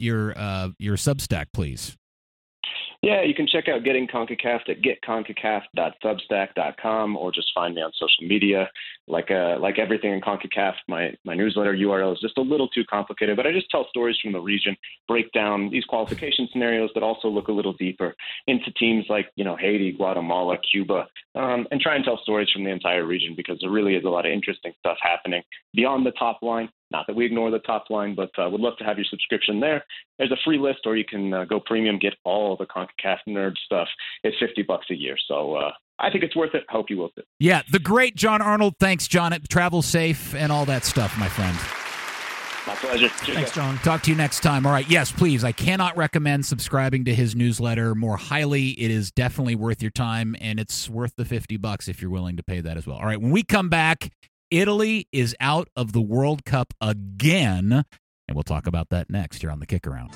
Substack, please. Yeah, you can check out Getting CONCACAF at getconcacaf.substack.com, or just find me on social media. Like everything in CONCACAF, my newsletter URL is just a little too complicated, but I just tell stories from the region, break down these qualification scenarios that also look a little deeper into teams like Haiti, Guatemala, Cuba, and try and tell stories from the entire region, because there really is a lot of interesting stuff happening beyond the top line. Not that we ignore the top line, but would love to have your subscription there. There's a free list, or you can go premium, get all the CONCACAF nerd stuff. It's $50 a year. So I think it's worth it. I hope you will too. Yeah, the great John Arnold. Thanks, John. Travel safe and all that stuff, my friend. My pleasure. Thanks, John. Talk to you next time. All right. Yes, please. I cannot recommend subscribing to his newsletter more highly. It is definitely worth your time, and it's worth the $50 if you're willing to pay that as well. All right. When we come back, Italy is out of the World Cup again, and we'll talk about that next here on The Kick Around.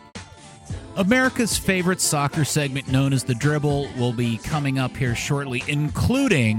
America's favorite soccer segment, known as The Dribble, will be coming up here shortly, including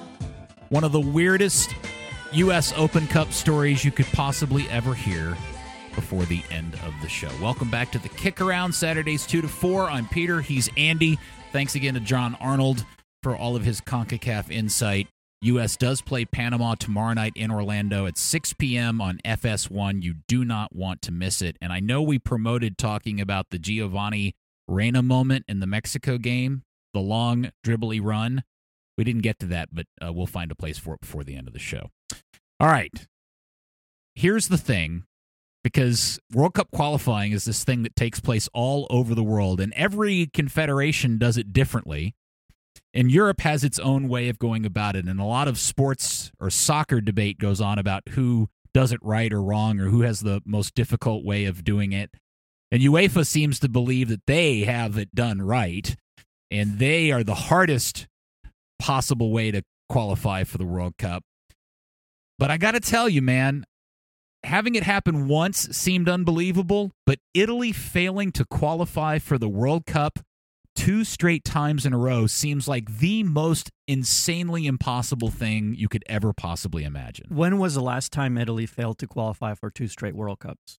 one of the weirdest U.S. Open Cup stories you could possibly ever hear before the end of the show. Welcome back to The Kick Around, Saturdays 2 to 4. I'm Peter. He's Andy. Thanks again to John Arnold for all of his CONCACAF insight. U.S. does play Panama tomorrow night in Orlando at 6 p.m. on FS1. You do not want to miss it. And I know we promoted talking about the Giovanni Reyna moment in the Mexico game, the long dribbly run. We didn't get to that, but we'll find a place for it before the end of the show. All right. Here's the thing. because World Cup qualifying is this thing that takes place all over the world, and every confederation does it differently. And Europe has its own way of going about it, and a lot of sports or soccer debate goes on about who does it right or wrong, or who has the most difficult way of doing it. And UEFA seems to believe that they have it done right, and they are the hardest possible way to qualify for the World Cup. But I got to tell you, man, having it happen once seemed unbelievable, but Italy failing to qualify for the World Cup 2 straight times in a row seems like the most insanely impossible thing you could ever possibly imagine. When was the last time Italy failed to qualify for 2 straight World Cups?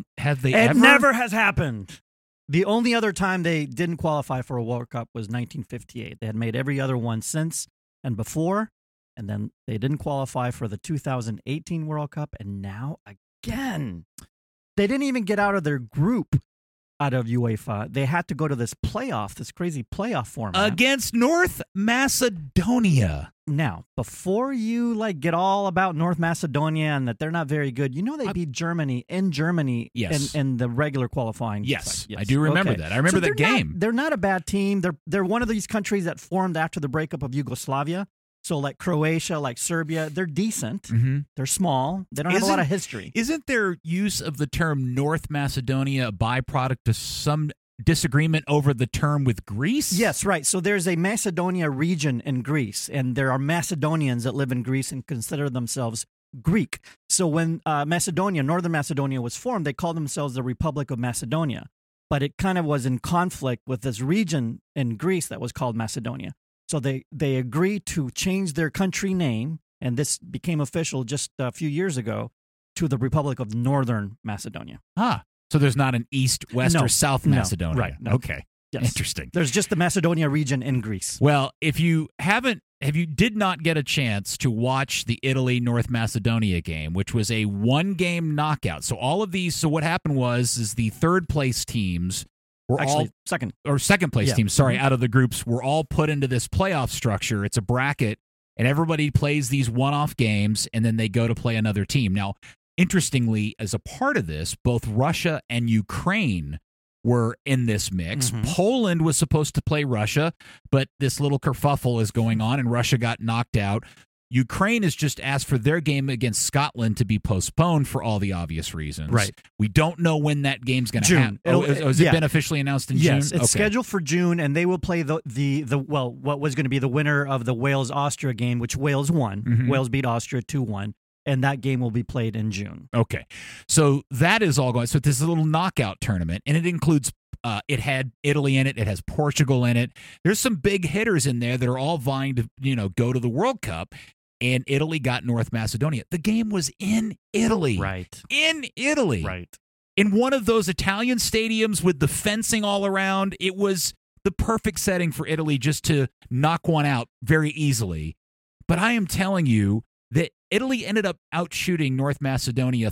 It ever? Never has happened. The only other time they didn't qualify for a World Cup was 1958. They had made every other one since and before, and then they didn't qualify for the 2018 World Cup, and now again. They didn't even get out of their group out of UEFA. They had to go to this crazy playoff format. Against North Macedonia. Now, before you get all about North Macedonia and that they're not very good, they beat Germany in Germany in the regular qualifying. Yes, I do remember that. I remember that game. They're not a bad team. They're one of these countries that formed after the breakup of Yugoslavia. So like Croatia, like Serbia, they're decent. Mm-hmm. They're small. They don't have a lot of history. Isn't their use of the term North Macedonia a byproduct of some disagreement over the term with Greece? Yes, right. So there's a Macedonia region in Greece, and there are Macedonians that live in Greece and consider themselves Greek. So when Northern Macedonia was formed, they called themselves the Republic of Macedonia. But it kind of was in conflict with this region in Greece that was called Macedonia. So they agreed to change their country name, and this became official just a few years ago, to the Republic of Northern Macedonia. So there's not an East, West, or South Macedonia. Right. No. Okay. Yes. Interesting. There's just the Macedonia region in Greece. Well, if you did not get a chance to watch the Italy-North Macedonia game, which was a 1-game knockout. So all of these, so what happened is the third-place teams were second-place teams, sorry, out of the groups, were all put into this playoff structure. It's a bracket, and everybody plays these one-off games, and then they go to play another team. Now, interestingly, as a part of this, both Russia and Ukraine were in this mix. Mm-hmm. Poland was supposed to play Russia, but this little kerfuffle is going on, and Russia got knocked out. Ukraine has just asked for their game against Scotland to be postponed for all the obvious reasons. Right. We don't know when that game's going to happen. Has it been officially announced in June? Yes, it's scheduled for June, and they will play what was going to be the winner of the Wales-Austria game, which Wales won. Mm-hmm. Wales beat Austria 2-1. And that game will be played in June. Okay. So that is all going. So this is a little knockout tournament, and it includes, it had Italy in it. It has Portugal in it. There's some big hitters in there that are all vying to, go to the World Cup. And Italy got North Macedonia. The game was in Italy. Right. In Italy. Right. In one of those Italian stadiums with the fencing all around. It was the perfect setting for Italy just to knock one out very easily. But I am telling you that Italy ended up outshooting North Macedonia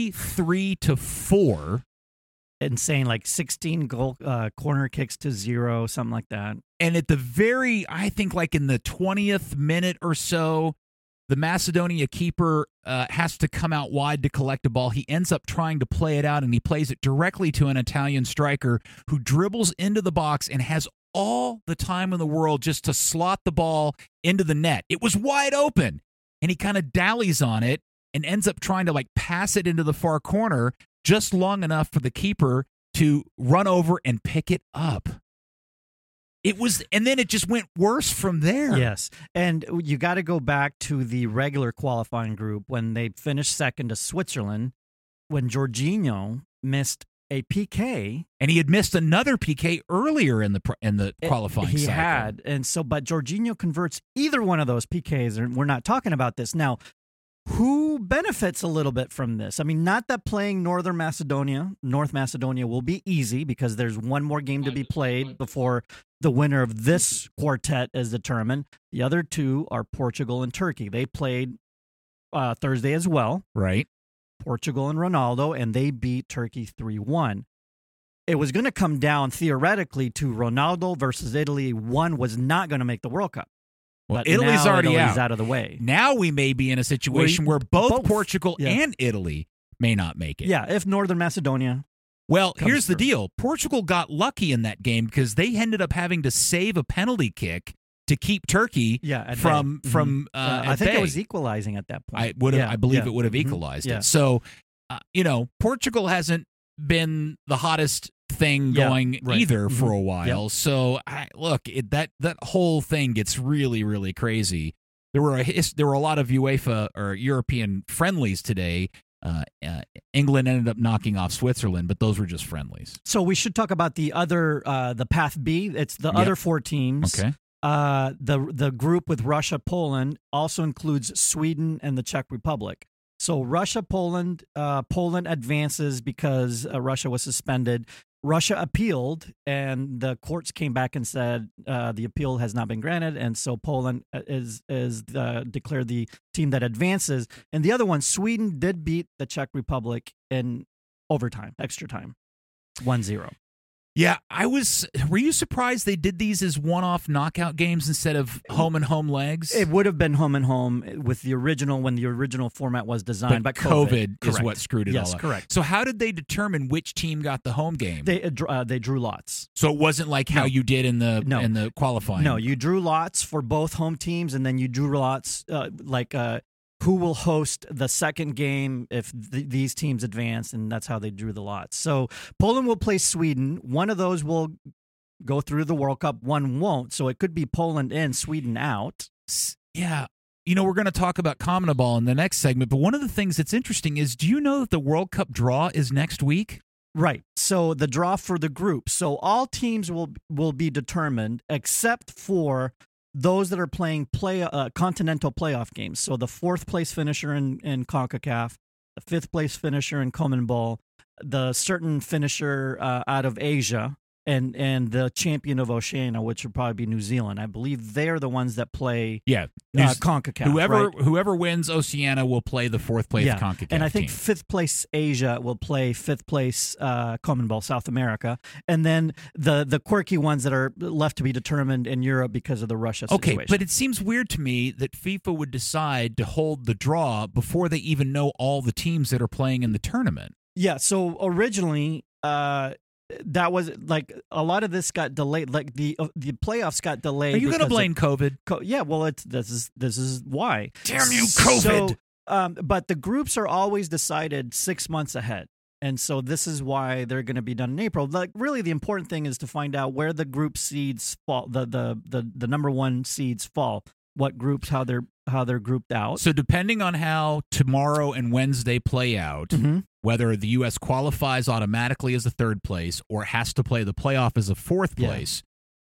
33-4. Insane, like 16 goal corner kicks to 0, something like that. And at the I think like in the 20th minute or so, the Macedonia keeper has to come out wide to collect a ball. He ends up trying to play it out, and he plays it directly to an Italian striker who dribbles into the box and has all the time in the world just to slot the ball into the net. It was wide open, and he kind of dallies on it and ends up trying to pass it into the far corner just long enough for the keeper to run over and pick it up. And then it just went worse from there. Yes. And you got to go back to the regular qualifying group when they finished second to Switzerland, when Jorginho missed a PK. And he had missed another PK earlier in the qualifying cycle. He had. And so, but Jorginho converts either one of those PKs, and we're not talking about this. Now, who benefits a little bit from this? I mean, not that playing North Macedonia will be easy, because there's one more game to be played before the winner of this quartet is determined. The other two are Portugal and Turkey. They played Thursday as well. Right. Portugal and Ronaldo, and they beat Turkey 3-1. It was going to come down theoretically to Ronaldo versus Italy. One was not going to make the World Cup. Well, Italy's already out of the way. Now we may be in a situation where both Portugal and Italy may not make it. Yeah, if Northern Macedonia. Well, comes here's the through. deal. Portugal got lucky in that game because they ended up having to save a penalty kick to keep Turkey from I think it was equalizing at that point. I believe it would have equalized it. So, Portugal hasn't been the hottest thing going either for a while. So, that whole thing gets really, really crazy. There were a lot of UEFA or European friendlies today. England ended up knocking off Switzerland, but those were just friendlies. So we should talk about the other, the Path B. It's the other 4 teams. Okay. The group with Russia, Poland also includes Sweden and the Czech Republic. So Russia, Poland advances because Russia was suspended. Russia appealed, and the courts came back and said the appeal has not been granted, and so Poland is declared the team that advances. And the other one, Sweden, did beat the Czech Republic in overtime, extra time, 1-0. Yeah, were you surprised they did these as one-off knockout games instead of home and home legs? It would have been home and home with the original when the original format was designed, but COVID is what screwed it all up. Yes, correct. So how did they determine which team got the home game? They drew lots. So it wasn't like how you did in the qualifying. No, you drew lots for both home teams, and then you drew lots who will host the second game if these teams advance, and that's how they drew the lots. So Poland will play Sweden. One of those will go through the World Cup. One won't. So it could be Poland in, Sweden out. Yeah. We're going to talk about CONMEBOL in the next segment, but one of the things that's interesting is, do you know that the World Cup draw is next week? Right. So the draw for the group. So all teams will be determined except for those that are playing continental playoff games. So the 4th place finisher in CONCACAF, the 5th place finisher in CONMEBOL, the certain finisher out of Asia, and the champion of Oceania, which would probably be New Zealand. I believe they're the ones that play CONCACAF. Whoever wins Oceania will play the 4th place CONCACAF and I think team. 5th place Asia will play 5th place CONMEBOL South America, and then the quirky ones that are left to be determined in Europe because of the Russia situation. Okay, but it seems weird to me that FIFA would decide to hold the draw before they even know all the teams that are playing in the tournament. Yeah, so originally that was like a lot of this got delayed. Like the playoffs got delayed. Are you going to blame COVID? Yeah, well, this is why. Damn you, COVID! So, but the groups are always decided 6 months ahead, and so this is why they're going to be done in April. Like, really, the important thing is to find out where the group seeds fall. The number 1 seeds fall. What groups? How they're grouped out. So depending on how tomorrow and Wednesday play out. Whether the U.S. qualifies automatically as a 3rd place or has to play the playoff as a 4th place,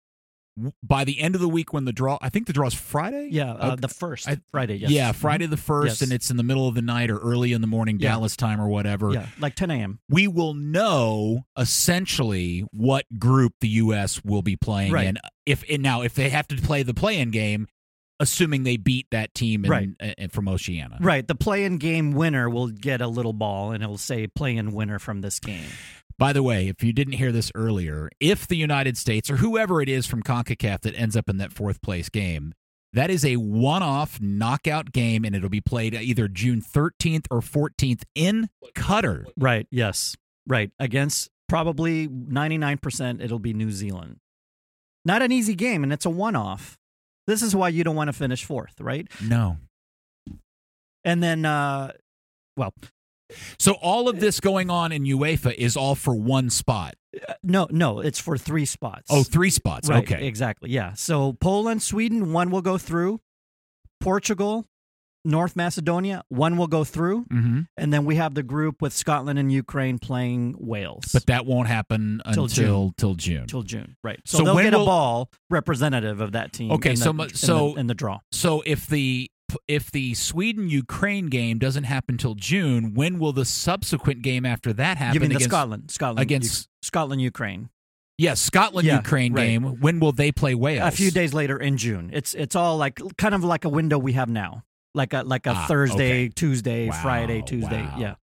by the end of the week when the draw, I think the draw is Friday? Yeah, the 1st, Friday, yes. Yeah, Friday the 1st, and it's in the middle of the night or early in the morning, Dallas time or whatever. Yeah, like 10 a.m. We will know essentially what group the U.S. will be playing in. If they have to play the play-in game, assuming they beat that team from Oceania. Right. The play-in game winner will get a little ball, and it will say play-in winner from this game. By the way, if you didn't hear this earlier, if the United States or whoever it is from CONCACAF that ends up in that 4th place game, that is a one-off knockout game, and it'll be played either June 13th or 14th in Qatar. Right. Yes. Right. Against probably 99%, it'll be New Zealand. Not an easy game, and it's a one-off. This is why you don't want to finish 4th, right? No. And then, so all of this going on in UEFA is all for one spot? No, it's for 3 spots. Oh, 3 spots. Right, okay. Exactly, yeah. So Poland, Sweden, 1 will go through. Portugal, North Macedonia, 1 will go through. And then we have the group with Scotland and Ukraine playing Wales. But that won't happen until June. Till June, right. So they'll get a ball representative of that team in the draw. So if the Sweden-Ukraine game doesn't happen till June, when will the subsequent game after that happen? You mean Scotland-Ukraine? Yes, Scotland-Ukraine game. When will they play Wales? A few days later in June. It's all like kind of like a window we have now. Like a Thursday, okay. Tuesday, Friday, Tuesday. Wow. Yeah.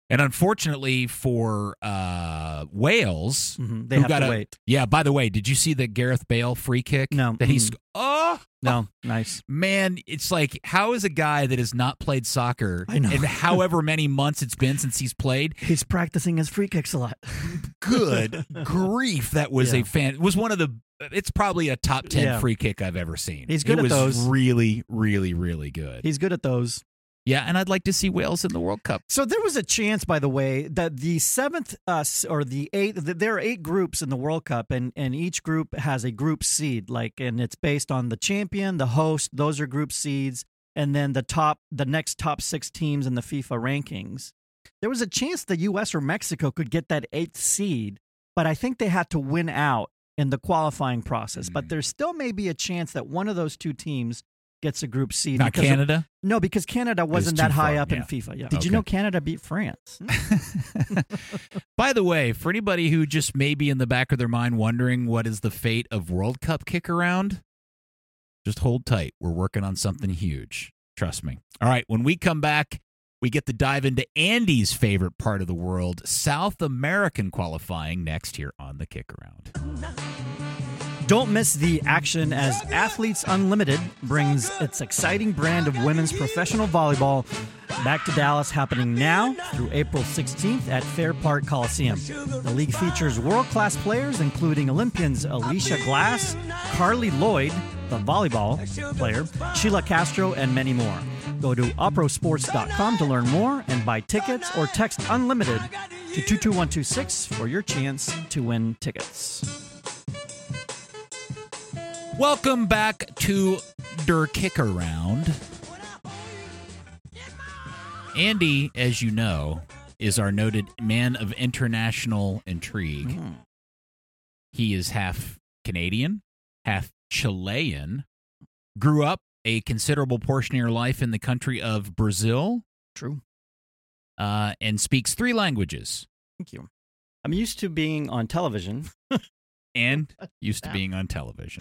And unfortunately for Wales, They who have got to wait. Yeah, by the way, did you see the Gareth Bale free kick? No. That he's No, nice. Man, it's like, how is a guy that has not played soccer I know. in however many months it's been since he's played? He's practicing his free kicks a lot. Good grief, that was Yeah. a fan. It was one of the. It's probably a top 10 Yeah. free kick I've ever seen. He's good it at was those. really, really, really good. He's good at those. Yeah, and I'd like to see Wales in the World Cup. So there was a chance, by the way, that the seventh or the eighth, there are 8 groups in the World Cup, and each group has a group seed, and it's based on the champion, the host. Those are group seeds, and then the next top 6 teams in the FIFA rankings. There was a chance the U.S. or Mexico could get that 8th seed, but I think they had to win out in the qualifying process. But there still may be a chance that one of those 2 teams gets a group seed. Not Canada? No, because Canada wasn't that too high far, up in yeah. FIFA. Yeah. Did Okay. you know Canada beat France? By the way, for anybody who just may be in the back of their mind wondering what is the fate of World Cup kick around, just hold tight. We're working on something huge. Trust me. All right, when we come back, we get to dive into Andy's favorite part of the world, South American qualifying, next here on the Kick Around. Don't miss the action as Athletes Unlimited brings its exciting brand of women's professional volleyball back to Dallas, happening now through April 16th at Fair Park Coliseum. The league features world-class players, including Olympians Alicia Glass, Carly Lloyd, the volleyball player, Sheila Castro, and many more. Go to oprosports.com to learn more and buy tickets, or text UNLIMITED to 22126 for your chance to win tickets. Welcome back to Der Kick Around. Andy, as you know, is our noted man of international intrigue. He is half Canadian, half Chilean, grew up a considerable portion of your life in the country of Brazil. True. And speaks 3 languages. Thank you. I'm used to being on television. And used to being on television.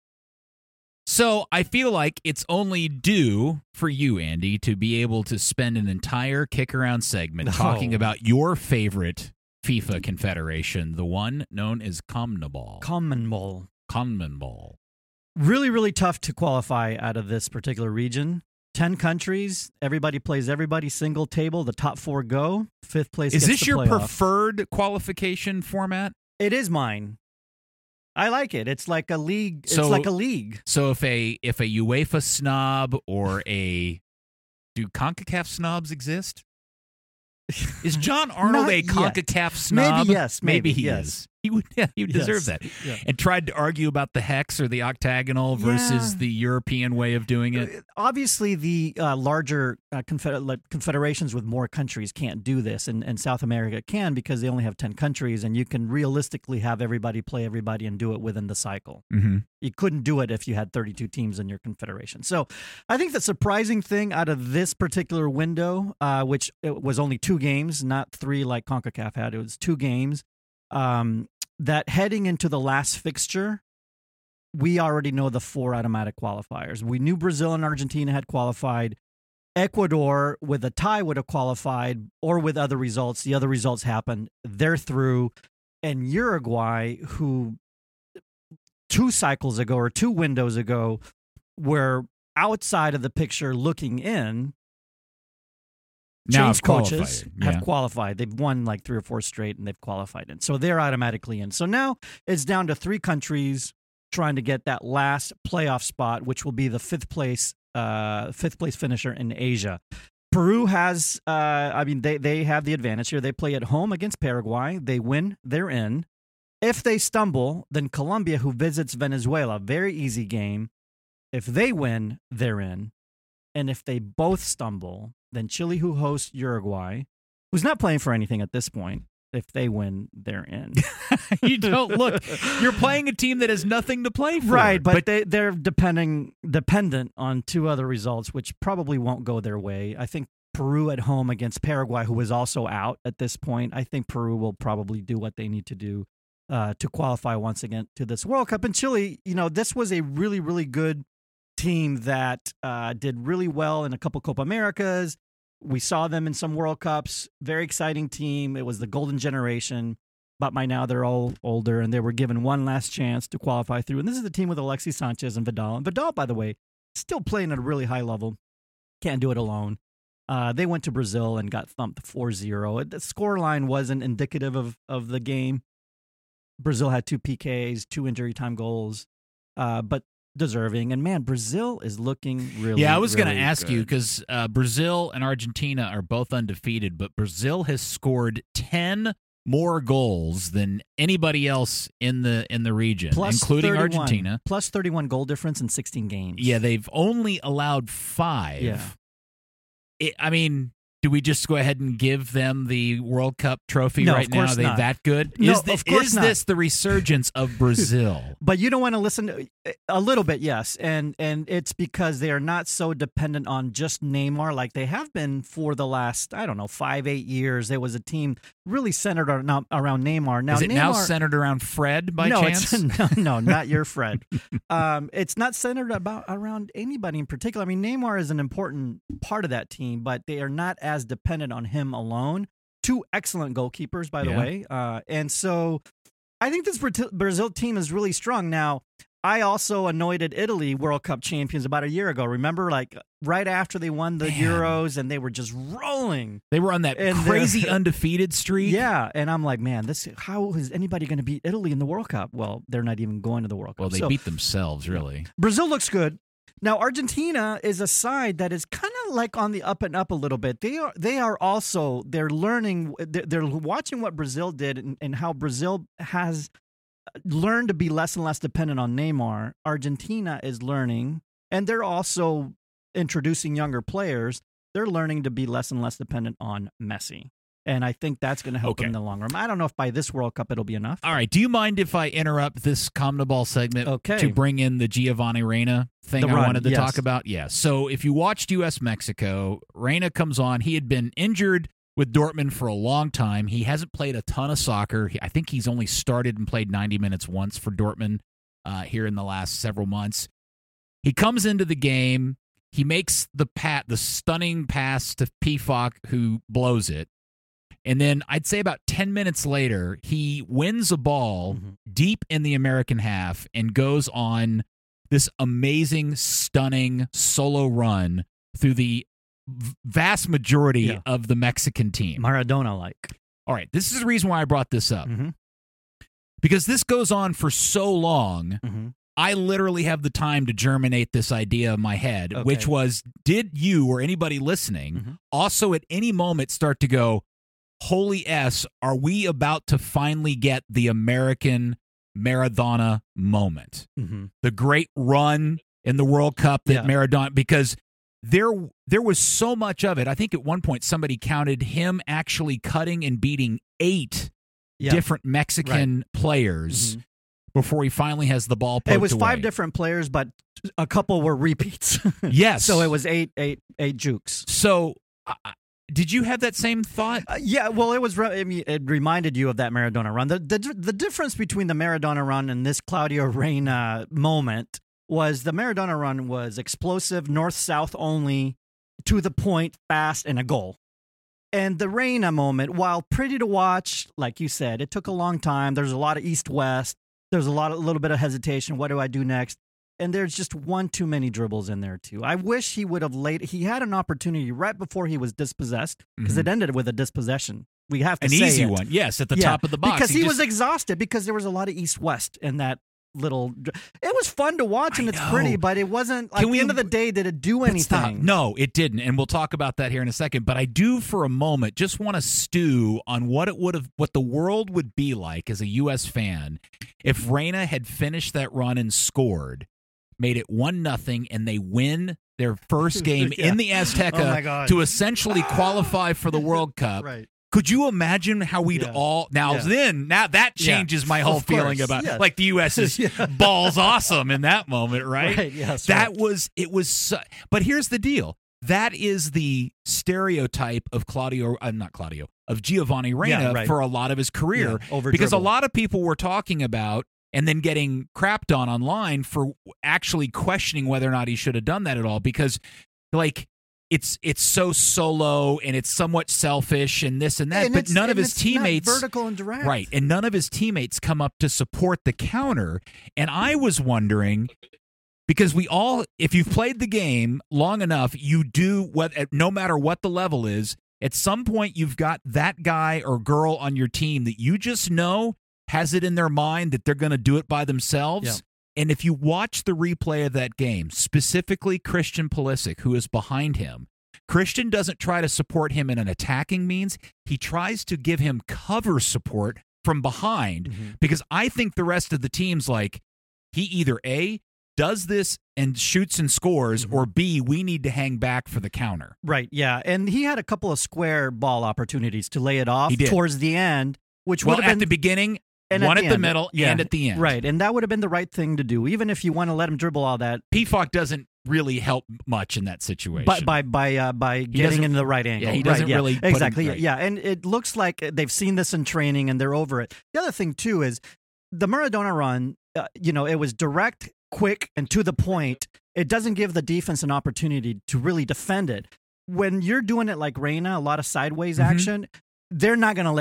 So I feel like it's only due for you, Andy, to be able to spend an entire Kick Around segment talking about your favorite FIFA confederation, the one known as CONMEBOL. CONMEBOL. Really, really tough to qualify out of this particular region. 10 countries. Everybody plays everybody. Single table. The top 4 go. 5th place Is gets this the your playoff. preferred qualification format? It is mine. I like it. It's like a league. So- it's like a league. So if a UEFA snob or do CONCACAF snobs exist? Is John Arnold Not a yet. CONCACAF snob? Maybe yes. Maybe he yes. is. He would deserve that. Yeah. And tried to argue about the hex or the octagonal versus Yeah. the European way of doing it. Obviously, the larger confederations with more countries can't do this, and South America can because they only have 10 countries, and you can realistically have everybody play everybody and do it within the cycle. Mm-hmm. You couldn't do it if you had 32 teams in your confederation. So I think the surprising thing out of this particular window, which it was only 2 games, not 3 like CONCACAF had, it was 2 games, that heading into the last fixture, we already know the 4 automatic qualifiers. We knew Brazil and Argentina had qualified. Ecuador, with a tie, would have qualified, or with other results. The other results happened. They're through. And Uruguay, who 2 cycles ago or 2 windows ago were outside of the picture looking in, Now Change I've coaches qualified, have yeah. qualified. They've won like 3 or 4 straight, and they've qualified in. So they're automatically in. So now it's down to 3 countries trying to get that last playoff spot, which will be the 5th place finisher in Asia. Peru has, they have the advantage here. They play at home against Paraguay. They win, they're in. If they stumble, then Colombia, who visits Venezuela, very easy game. If they win, they're in. And if they both stumble, then Chile, who hosts Uruguay, who's not playing for anything at this point, if they win, they're in. You don't look. You're playing a team that has nothing to play for. Right, but they're dependent on 2 other results, which probably won't go their way. I think Peru at home against Paraguay, who is also out at this point, I think Peru will probably do what they need to do to qualify once again to this World Cup. And Chile, this was a really, really good team that did really well in a couple Copa Americas. We saw them in some World Cups. Very exciting team. It was the golden generation. But by now they're all older, and they were given one last chance to qualify through. And this is the team with Alexis Sanchez and Vidal. And Vidal, by the way, still playing at a really high level. Can't do it alone. They went to Brazil and got thumped 4-0. The scoreline wasn't indicative of the game. Brazil had 2 PKs, 2 injury time goals, but deserving. And, man, Brazil is looking really Yeah, I was going really to ask good. you because Brazil and Argentina are both undefeated, but Brazil has scored 10 more goals than anybody else in the region, Plus including 31. Argentina. Plus 31 goal difference in 16 games. Yeah, they've only allowed 5. Yeah. I mean, do we just go ahead and give them the World Cup trophy No, right of now? course Are they not. that good? No, Is of course not. this the resurgence of Brazil? But you don't want to listen to, a little bit, yes, and it's because they are not so dependent on just Neymar like they have been for the last 5-8 years. There was a team really centered around Neymar. Now Is it Neymar, now centered around Fred by no, chance? no, not your Fred. It's not centered around anybody in particular. I mean, Neymar is an important part of that team, but they are not as dependent on him alone. 2 excellent goalkeepers, by the Yeah. way, and so I think this Brazil team is really strong. Now, I also anointed Italy World Cup champions about a year ago. Remember, like right after they won the Euros, and they were just rolling. They were on that And crazy undefeated streak. Yeah, and I'm like, man, how is anybody going to beat Italy in the World Cup? Well, they're not even going to the World Cup. Well, they So, beat themselves, really. Brazil looks good. Now, Argentina is a side that is kind of like on the up and up a little bit. They're learning, they're watching what Brazil did and how Brazil has learned to be less and less dependent on Neymar. Argentina is learning, and they're also introducing younger players. They're learning to be less and less dependent on Messi. And I think that's going to help them in the long run. I don't know if by this World Cup it'll be enough. All right. Do you mind if I interrupt this Calm the Ball segment to bring in the Giovanni Reyna thing I wanted to talk about? Yeah. So if you watched U.S.-Mexico, Reyna comes on. He had been injured with Dortmund for a long time. He hasn't played a ton of soccer. I think he's only started and played 90 minutes once for Dortmund here in the last several months. He comes into the game. He makes the stunning pass to Pefok, who blows it. And then I'd say about 10 minutes later, he wins a ball deep in the American half and goes on this amazing, stunning solo run through the vast majority of the Mexican team. Maradona-like. All right, this is the reason why I brought this up. Because this goes on for so long, I literally have the time to germinate this idea in my head, which was, did you or anybody listening also at any moment start to go, holy S, are we about to finally get the American Maradona moment? The great run in the World Cup that Maradona, because there was so much of it. I think at one point somebody counted him actually cutting and beating 8 different Mexican players before he finally has the ball poked It was away. 5 different players, but a couple were repeats. Yes. So it was eight jukes. So did you have that same thought? Yeah, well, it reminded you of that Maradona run. The difference between the Maradona run and this Claudio Reyna moment was the Maradona run was explosive, north-south only, to the point, fast, and a goal. And the Reyna moment, while pretty to watch, like you said, it took a long time. There's a lot of east-west. There's a little bit of hesitation. What do I do next? And there's just one too many dribbles in there, too. I wish he would have he had an opportunity right before he was dispossessed, because it ended with a dispossession. We have to say an easy it. one, yes, at the top of the box. Because he was exhausted, because there was a lot of east-west in that little. It was fun to watch, and it's pretty, but it wasn't, at the end of the day, did it do anything? No, it didn't, and we'll talk about that here in a second. But I do, for a moment, just want to stew on what the world would be like as a U.S. fan if Reyna had finished that run and scored, made it 1-0, and they win their first game in the Azteca to essentially qualify for the World Cup. Right. Could you imagine how we'd all now that changes my whole feeling about like the U.S. is balls awesome in that moment, right? Yes. But here's the deal. That is the stereotype of of Giovanni Reyna for a lot of his career, because a lot of people were talking about and then getting crapped on online for actually questioning whether or not he should have done that at all, because like it's so solo and it's somewhat selfish and this and that, but none of his teammates vertical and direct. Right, and none of his teammates come up to support the counter. And I was wondering, because if you've played the game long enough, you do no matter what the level is, at some point you've got that guy or girl on your team that you just know has it in their mind that they're going to do it by themselves. Yep. And if you watch the replay of that game, specifically Christian Pulisic, who is behind him, Christian doesn't try to support him in an attacking means. He tries to give him cover support from behind, because I think the rest of the team's like, he either A, does this and shoots and scores, or B, we need to hang back for the counter. Right, yeah. And he had a couple of square ball opportunities to lay it off towards the end, which would have been at the beginning, and one at at the middle, and at the end. Right, and that would have been the right thing to do, even if you want to let him dribble all that. PFOC doesn't really help much in that situation. But by getting in the right angle. Yeah, he doesn't really put exactly. him right. Yeah, and it looks like they've seen this in training and they're over it. The other thing too is the Maradona run. It was direct, quick, and to the point. It doesn't give the defense an opportunity to really defend it. When you're doing it like Reina, a lot of sideways action, they're not gonna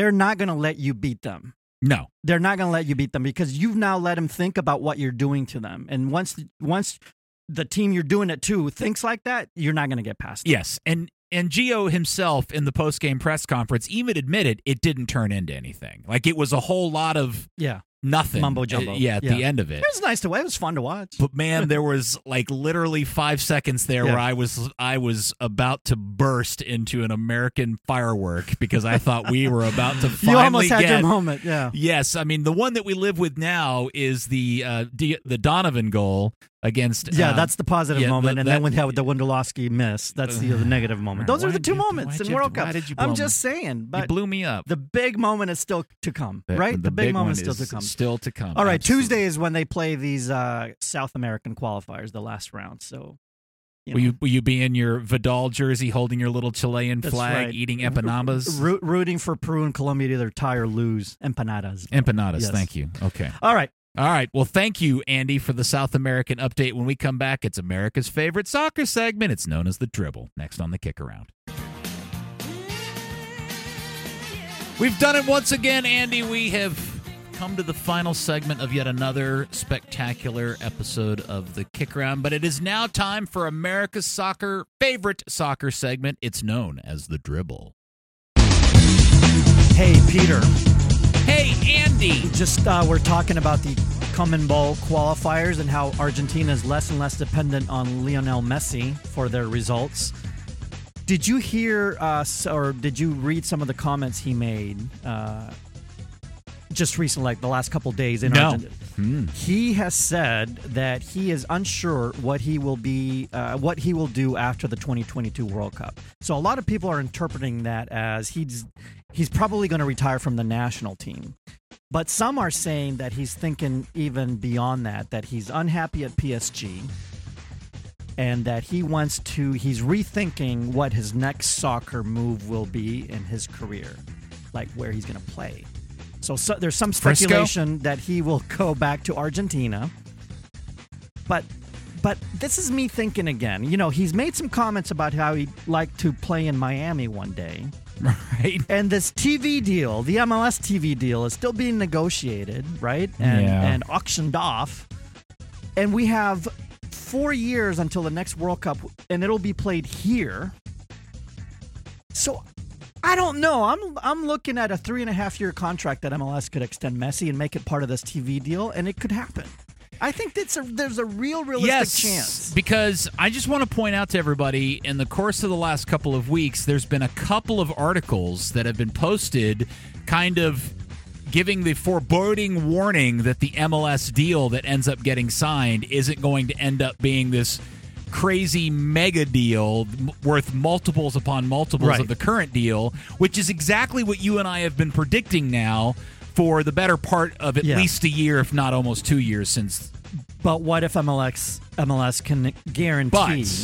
let you beat them. No. They're not going to let you beat them because you've now let them think about what you're doing to them. And once the team you're doing it to thinks like that, you're not going to get past them. Yes, and Gio himself in the post-game press conference even admitted it didn't turn into anything. Like, it was a whole lot of nothing. Mumbo jumbo. At the end of it. It was nice to watch. It was fun to watch. But man, there was like literally 5 seconds there where I was about to burst into an American firework because I thought we were about to finally You almost had your moment, yeah. Yes, I mean the one that we live with now is the Donovan goal against. That's the positive moment, and then we have the Wondolowski miss. That's the negative moment. Those are the two moments in World Cup. I'm just saying, but you blew me up. The big moment is still to come, right? The big moment is still to come. Still to come. All right, absolutely. Tuesday is when they play these South American qualifiers, the last round. So, will you be in your Vidal jersey, holding your little Chilean flag, eating empanadas, rooting for Peru and Colombia to either tie or lose? Empanadas. Yes. Thank you. Okay. All right. Well, thank you, Andy, for the South American update. When we come back, it's America's favorite soccer segment. It's known as The Dribble. Next on the Kick Around. We've done it once again, Andy. We have come to the final segment of yet another spectacular episode of the Kick Around, but it is now time for America's favorite soccer segment. It's known as The Dribble. Hey, Peter. Hey, Andy. Just we're talking about the CONMEBOL qualifiers and how Argentina is less and less dependent on Lionel Messi for their results. Did you hear or did you read some of the comments he made just recently, like the last couple days in Argentina? He has said that he is unsure what he will do after the 2022 World Cup. So a lot of people are interpreting that as he's probably going to retire from the national team. But some are saying that he's thinking even beyond that he's unhappy at PSG and that he's rethinking what his next soccer move will be in his career, like where he's going to play. So there's some speculation that he will go back to Argentina. But this is me thinking again. He's made some comments about how he'd like to play in Miami one day. Right. And this TV deal, the MLS TV deal, is still being negotiated, right? And auctioned off. And we have 4 years until the next World Cup, and it'll be played here. So I don't know. I'm looking at a 3.5-year contract that MLS could extend Messi and make it part of this TV deal, and it could happen. I think there's a realistic chance. Because I just want to point out to everybody, in the course of the last couple of weeks, there's been a couple of articles that have been posted kind of giving the foreboding warning that the MLS deal that ends up getting signed isn't going to end up being this crazy mega deal worth multiples upon multiples of the current deal, which is exactly what you and I have been predicting now for the better part of at least a year, if not almost 2 years since. But what if MLS can guarantee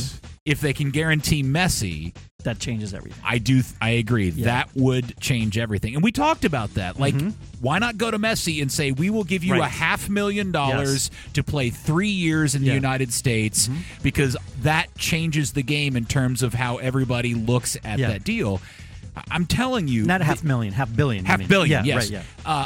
if they can guarantee Messi, that changes everything. I agree. Yeah. That would change everything. And we talked about that. Like, why not go to Messi and say, we will give you Right. $500,000 to play 3 years in the Yeah. United States, because that changes the game in terms of how everybody looks at Yeah. that deal. I'm telling you. Not $500,000, $500 million. $500 million, yeah, yes. Right, yeah.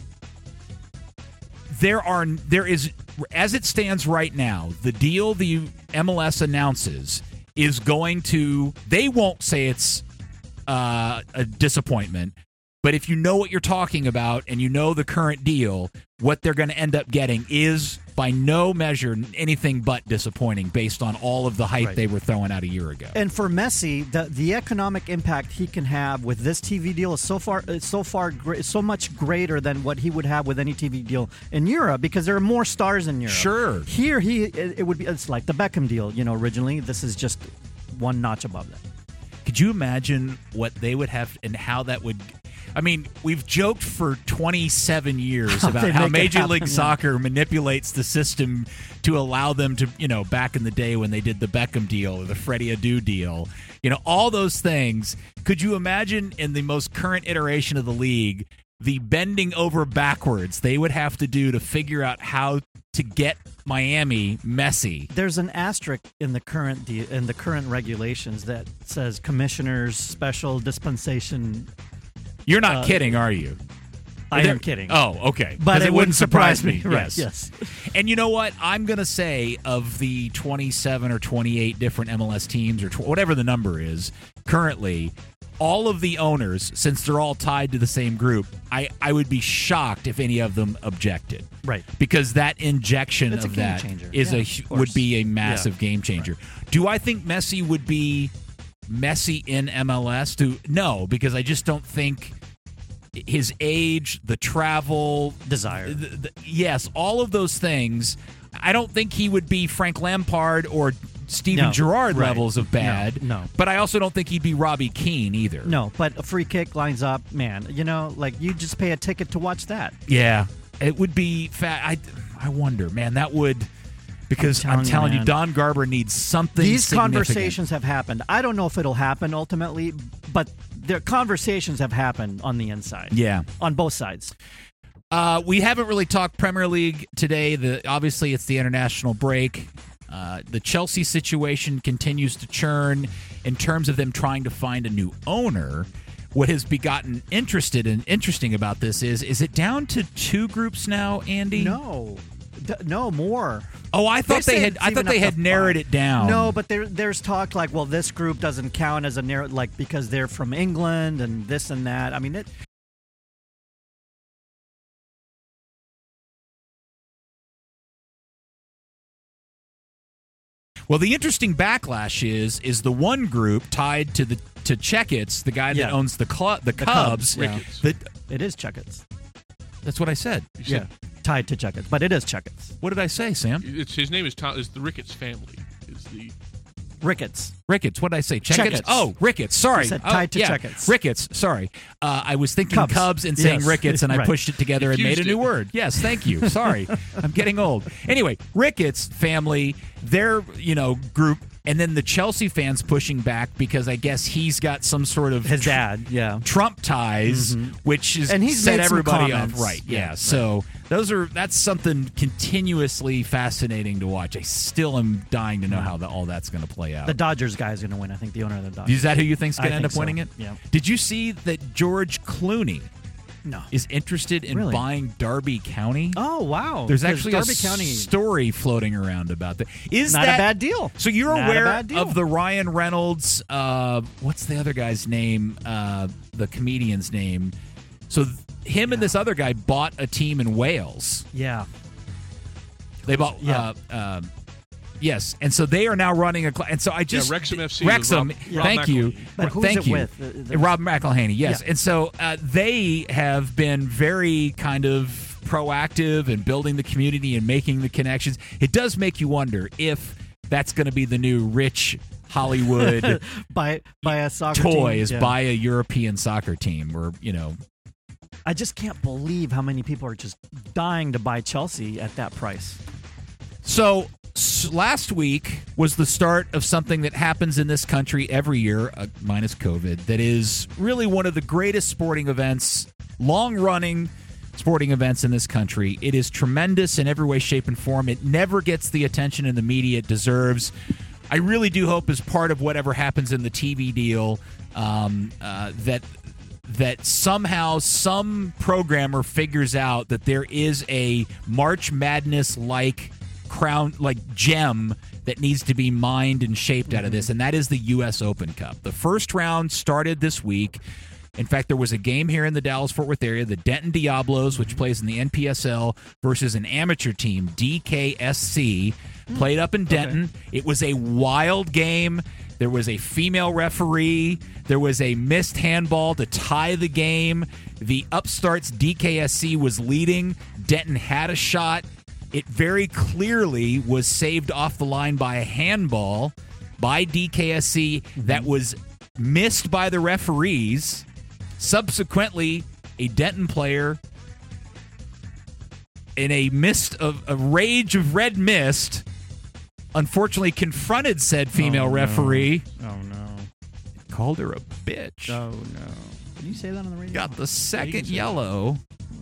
There is, as it stands right now, the deal the MLS announces is going to, they won't say it's a disappointment, but if you know what you're talking about and you know the current deal, what they're going to end up getting is by no measure anything but disappointing based on all of the hype Right. they were throwing out a year ago. And for Messi, the economic impact he can have with this TV deal is so much greater than what he would have with any TV deal in Europe, because there are more stars in Europe. Sure. Here it's like the Beckham deal, originally. This is just one notch above that. Could you imagine what they would have and how that would? I mean, we've joked for 27 years about they how make it Major happen, League yeah. Soccer manipulates the system to allow them to, back in the day when they did the Beckham deal or the Freddie Adu deal, all those things. Could you imagine in the most current iteration of the league, the bending over backwards they would have to do to figure out how to get Miami Messi? There's an asterisk in the current regulations that says commissioners special dispensation. You're not kidding, are you? I am kidding. Oh, okay. But 'Cause it wouldn't surprise me. Yes. Right, yes. And you know what? I'm going to say of the 27 or 28 different MLS teams or whatever the number is currently, all of the owners, since they're all tied to the same group, I would be shocked if any of them objected. Right. Because that injection It's a of game that changer. is Yeah, a of course. would be a massive Yeah. game changer. Do I think Messi would be Messi in MLS? No, because I just don't think his age, the travel, Desire. yes, all of those things. I don't think he would be Frank Lampard or Steven No, Gerrard right. levels of bad. No. But I also don't think he'd be Robbie Keane either. No, but a free kick lines up, man. You just pay a ticket to watch that. Yeah, it would be fat. I wonder, man, that would, because I'm telling you, man. Don Garber needs something. These significant. conversations have happened. I don't know if it'll happen ultimately, but their conversations have happened on the inside. Yeah. On both sides. We haven't really talked Premier League today. Obviously, it's the international break. The Chelsea situation continues to churn in terms of them trying to find a new owner. What has begotten interesting about this is it down to 2 groups now, Andy? No. No, more. Oh, I thought They they say had. it's I thought even they up had to narrowed 5. it down. No, but there's talk like, well, this group doesn't count as a narrow, like because they're from England and this and that. I mean, it. Well, the interesting backlash is the one group tied to Checkits, the guy that Yeah. owns the Cubs. yeah. that- It is Checkits. that's what I said. Yeah, tied to Checkits, but it is Checkits. What did I say, Sam? It's his name is the Ricketts family. Is the Ricketts. Ricketts. What did I say? Checkits? Checkits. Oh, Ricketts. Sorry. You said Oh, tied to yeah. Checkits. Ricketts. Sorry. I was thinking Cubs. Cubs and saying Yes. Ricketts, and I Right. pushed it together and made a Confused new it. word. Yes, thank you. Sorry. I'm getting old. Anyway, Ricketts family, their group, and then the Chelsea fans pushing back because I guess he's got some sort of His dad, yeah. Trump ties, which is And he's set made some everybody off. comments. Right. Yeah. Yeah, right. So that's something continuously fascinating to watch. I still am dying to know how all that's going to play out. The Dodgers guy is going to win. I think the owner of the Dodgers. Is that who you think's going to I end think up winning so. it? Yeah. Did you see that George Clooney No. is interested in Really? buying Darby County? Oh, wow. There's 'Cause actually Darby a County, story floating around about that. Is not that a bad deal. So you're Not a aware bad deal. of the Ryan Reynolds? What's the other guy's name? The comedian's name. So him and this other guy bought a team in Wales. Yeah. They bought. Yeah. Yes, and so they are now running a. And so I just Wrexham FC. Wrexham. Rob Thank you. McElhenney. But who's Thank it you. with? Rob McElhenney. Yes, Yeah. and so they have been very kind of proactive in building the community and making the connections. It does make you wonder if that's going to be the new rich Hollywood by a soccer toy team. is Yeah. buy a European soccer team, or I just can't believe how many people are just dying to buy Chelsea at that price. So last week was the start of something that happens in this country every year, minus COVID, that is really one of the greatest sporting events, long-running sporting events in this country. It is tremendous in every way, shape, and form. It never gets the attention in the media it deserves. I really do hope, as part of whatever happens in the TV deal, that somehow some programmer figures out that there is a March Madness-like gem that needs to be mined and shaped out of this, and that is the U.S. Open Cup. The first round started this week. In fact, there was a game here in the Dallas-Fort Worth area, the Denton Diablos, which plays in the NPSL, versus an amateur team, DKSC, played up in Denton. Okay. It was a wild game. There was a female referee. There was a missed handball to tie the game. The upstarts DKSC was leading. Denton had a shot. It very clearly was saved off the line by a handball by DKSC that was missed by the referees. Subsequently, a Denton player, in a rage of red mist, unfortunately confronted said female referee. Oh, no. Called her a bitch. Oh, no. Can you say that on the radio? Got the second yellow,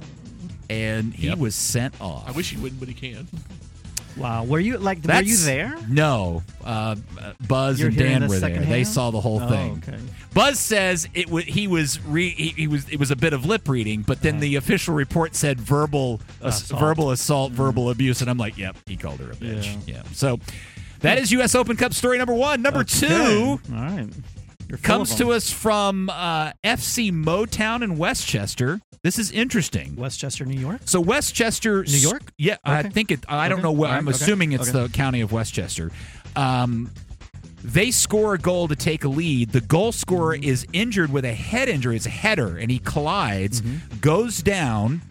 and he was sent off. I wish he wouldn't, but he can. Wow. Were you there? No. Buzz and Dan were there. They saw the whole thing. Okay. Buzz says it was a bit of lip reading, but then the official report said verbal assault, verbal abuse, and I'm like, yep, he called her a bitch. Yeah. So that is U.S. Open Cup story number one. Number two. All right. Comes to us from FC Motown in Westchester. This is interesting. Westchester, New York? So Westchester, New York? Yeah, okay. I think it. I don't know what. I'm assuming it's the county of Westchester. They score a goal to take a lead. The goal scorer is injured with a head injury. It's a header, and he collides, goes down.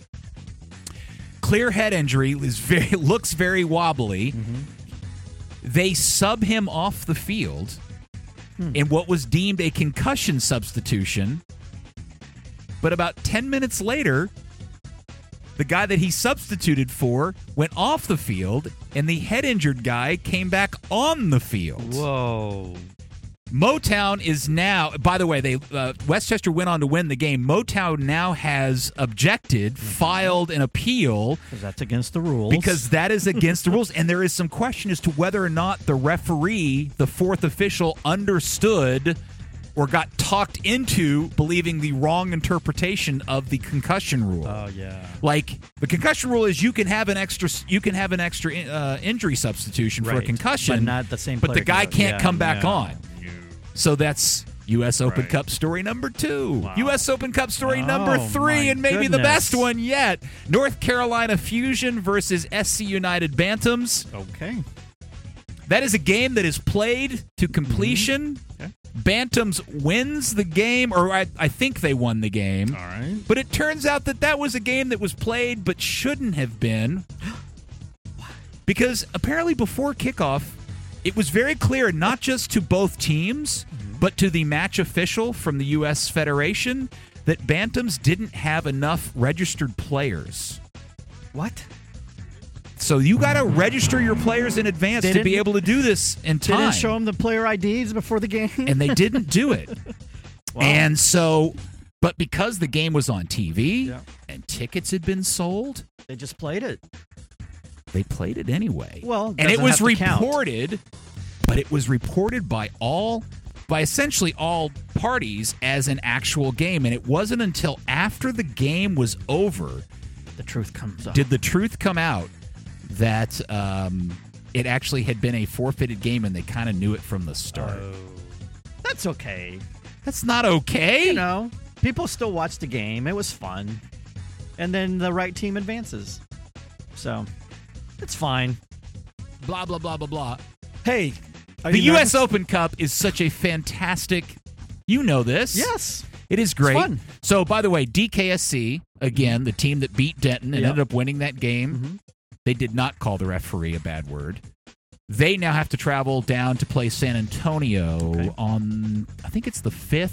Clear head injury. Looks very wobbly. They sub him off the field in what was deemed a concussion substitution. But about 10 minutes later, the guy that he substituted for went off the field, and the head-injured guy came back on the field. Whoa. Motown is now, by the way, Westchester went on to win the game. Motown now has objected, filed an appeal. Because that's against the rules. Because that is against the rules. And there is some question as to whether or not the referee, the fourth official, understood or got talked into believing the wrong interpretation of the concussion rule. Oh yeah. Like the concussion rule is you can have an extra injury substitution for a concussion, but not the same. But the guy can't come back on. So that's U.S. Open Cup story number 2. Wow. U.S. Open Cup story number 3, and maybe the best one yet. North Carolina Fusion versus SC United Bantams. Okay. That is a game that is played to completion. Okay. Bantams wins the game, or I think they won the game. All right. But it turns out that was a game that was played but shouldn't have been. Because apparently before kickoff, it was very clear, not just to both teams, but to the match official from the U.S. Federation, that Bantams didn't have enough registered players. What? So you got to register your players in advance to be able to do this in time. They didn't show them the player IDs before the game? And they didn't do it. Wow. And so, but because the game was on TV and tickets had been sold, they just played it. They played it anyway. Well, and it was reported, but it was reported by essentially all parties as an actual game. And it wasn't until after the game was over the truth comes out. Did the truth come out that it actually had been a forfeited game, and they kind of knew it from the start. That's okay. That's not okay. You know, people still watch the game. It was fun. And then the right team advances. So, it's fine. Blah, blah, blah, blah, blah. Hey, the U.S. Open Cup is such a fantastic... You know this. Yes. It is great. It's fun. So, by the way, DKSC, again, the team that beat Denton and ended up winning that game, they did not call the referee a bad word. They now have to travel down to play San Antonio on, I think it's the 5th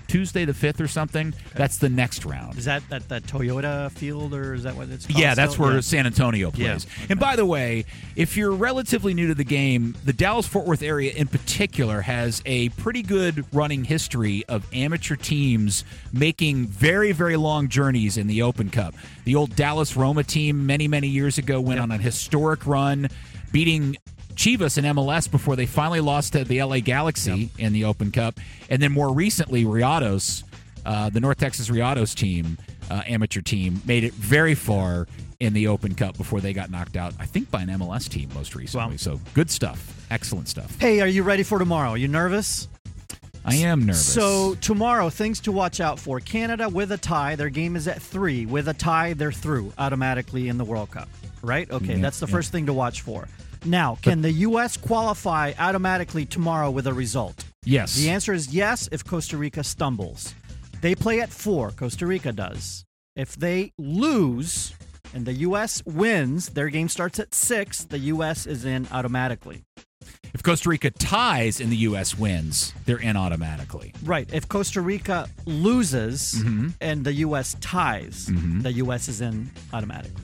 Tuesday the 5th or something. That's the next round. Is that at the Toyota field, or is that what it's called? Yeah, that's still? where San Antonio plays. Yeah. And by the way, if you're relatively new to the game, the Dallas-Fort Worth area in particular has a pretty good running history of amateur teams making very, very long journeys in the Open Cup. The old Dallas Roma team many, many years ago went on a historic run, beating Chivas in MLS before they finally lost to the LA Galaxy in the Open Cup. And then more recently, Rayados, the North Texas Rayados team, amateur team, made it very far in the Open Cup before they got knocked out, I think, by an MLS team most recently. Wow. So good stuff. Excellent stuff. Hey, are you ready for tomorrow? Are you nervous? I am nervous. So tomorrow, things to watch out for. Canada with a tie. Their game is at 3. With a tie, they're through automatically in the World Cup. Right? Okay, that's the first thing to watch for. Now, can the U.S. qualify automatically tomorrow with a result? Yes. The answer is yes if Costa Rica stumbles. They play at 4, Costa Rica does. If they lose and the U.S. wins, their game starts at 6, the U.S. is in automatically. If Costa Rica ties and the U.S. wins, they're in automatically. Right. If Costa Rica loses and the U.S. ties, the U.S. is in automatically.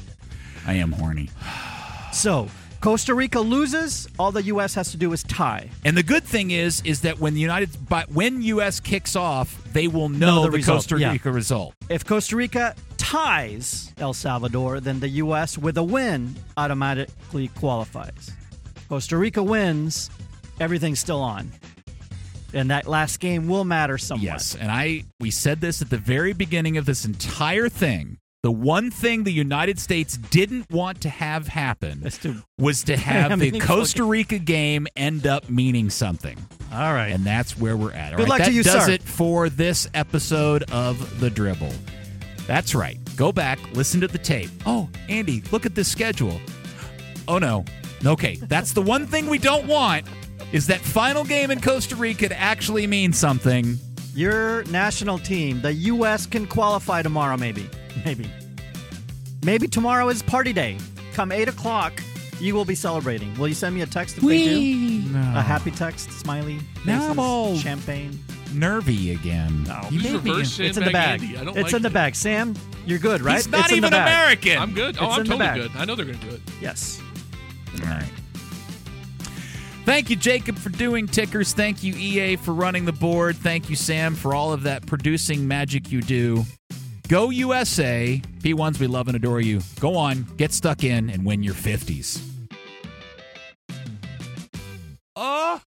I am horny. So, Costa Rica loses, all the U.S. has to do is tie. And the good thing is that when when U.S. kicks off, they will know the result. Costa Rica result. If Costa Rica ties El Salvador, then the U.S. with a win automatically qualifies. Costa Rica wins, everything's still on. And that last game will matter somewhat. Yes, and we said this at the very beginning of this entire thing. The one thing the United States didn't want to have happen was to have the Costa Rica game end up meaning something. All right. And that's where we're at. Good luck to you, sir. That does sir. it for this episode of The Dribble. That's right. Go back, listen to the tape. Oh, Andy, look at this schedule. Oh, no. Okay, that's the one thing we don't want, is that final game in Costa Rica to actually mean something. Your national team, the U.S. can qualify tomorrow, maybe. Maybe tomorrow is party day. Come 8 o'clock, you will be celebrating. Will you send me a text if they do? No. A happy text, smiley faces, Now I'm all champagne. nervy again. No. You Just made me- reverse It's in the bag. Andy. I don't It's like in the it. bag. Sam, you're good, right? He's not It's in the even bag. American. I'm good. Oh, It's I'm in the totally bag. good. I know they're going to do it. Yes. All right. Thank you, Jacob, for doing tickers. Thank you, EA, for running the board. Thank you, Sam, for all of that producing magic you do. Go USA. P1s, we love and adore you. Go on, get stuck in, and win your 50s.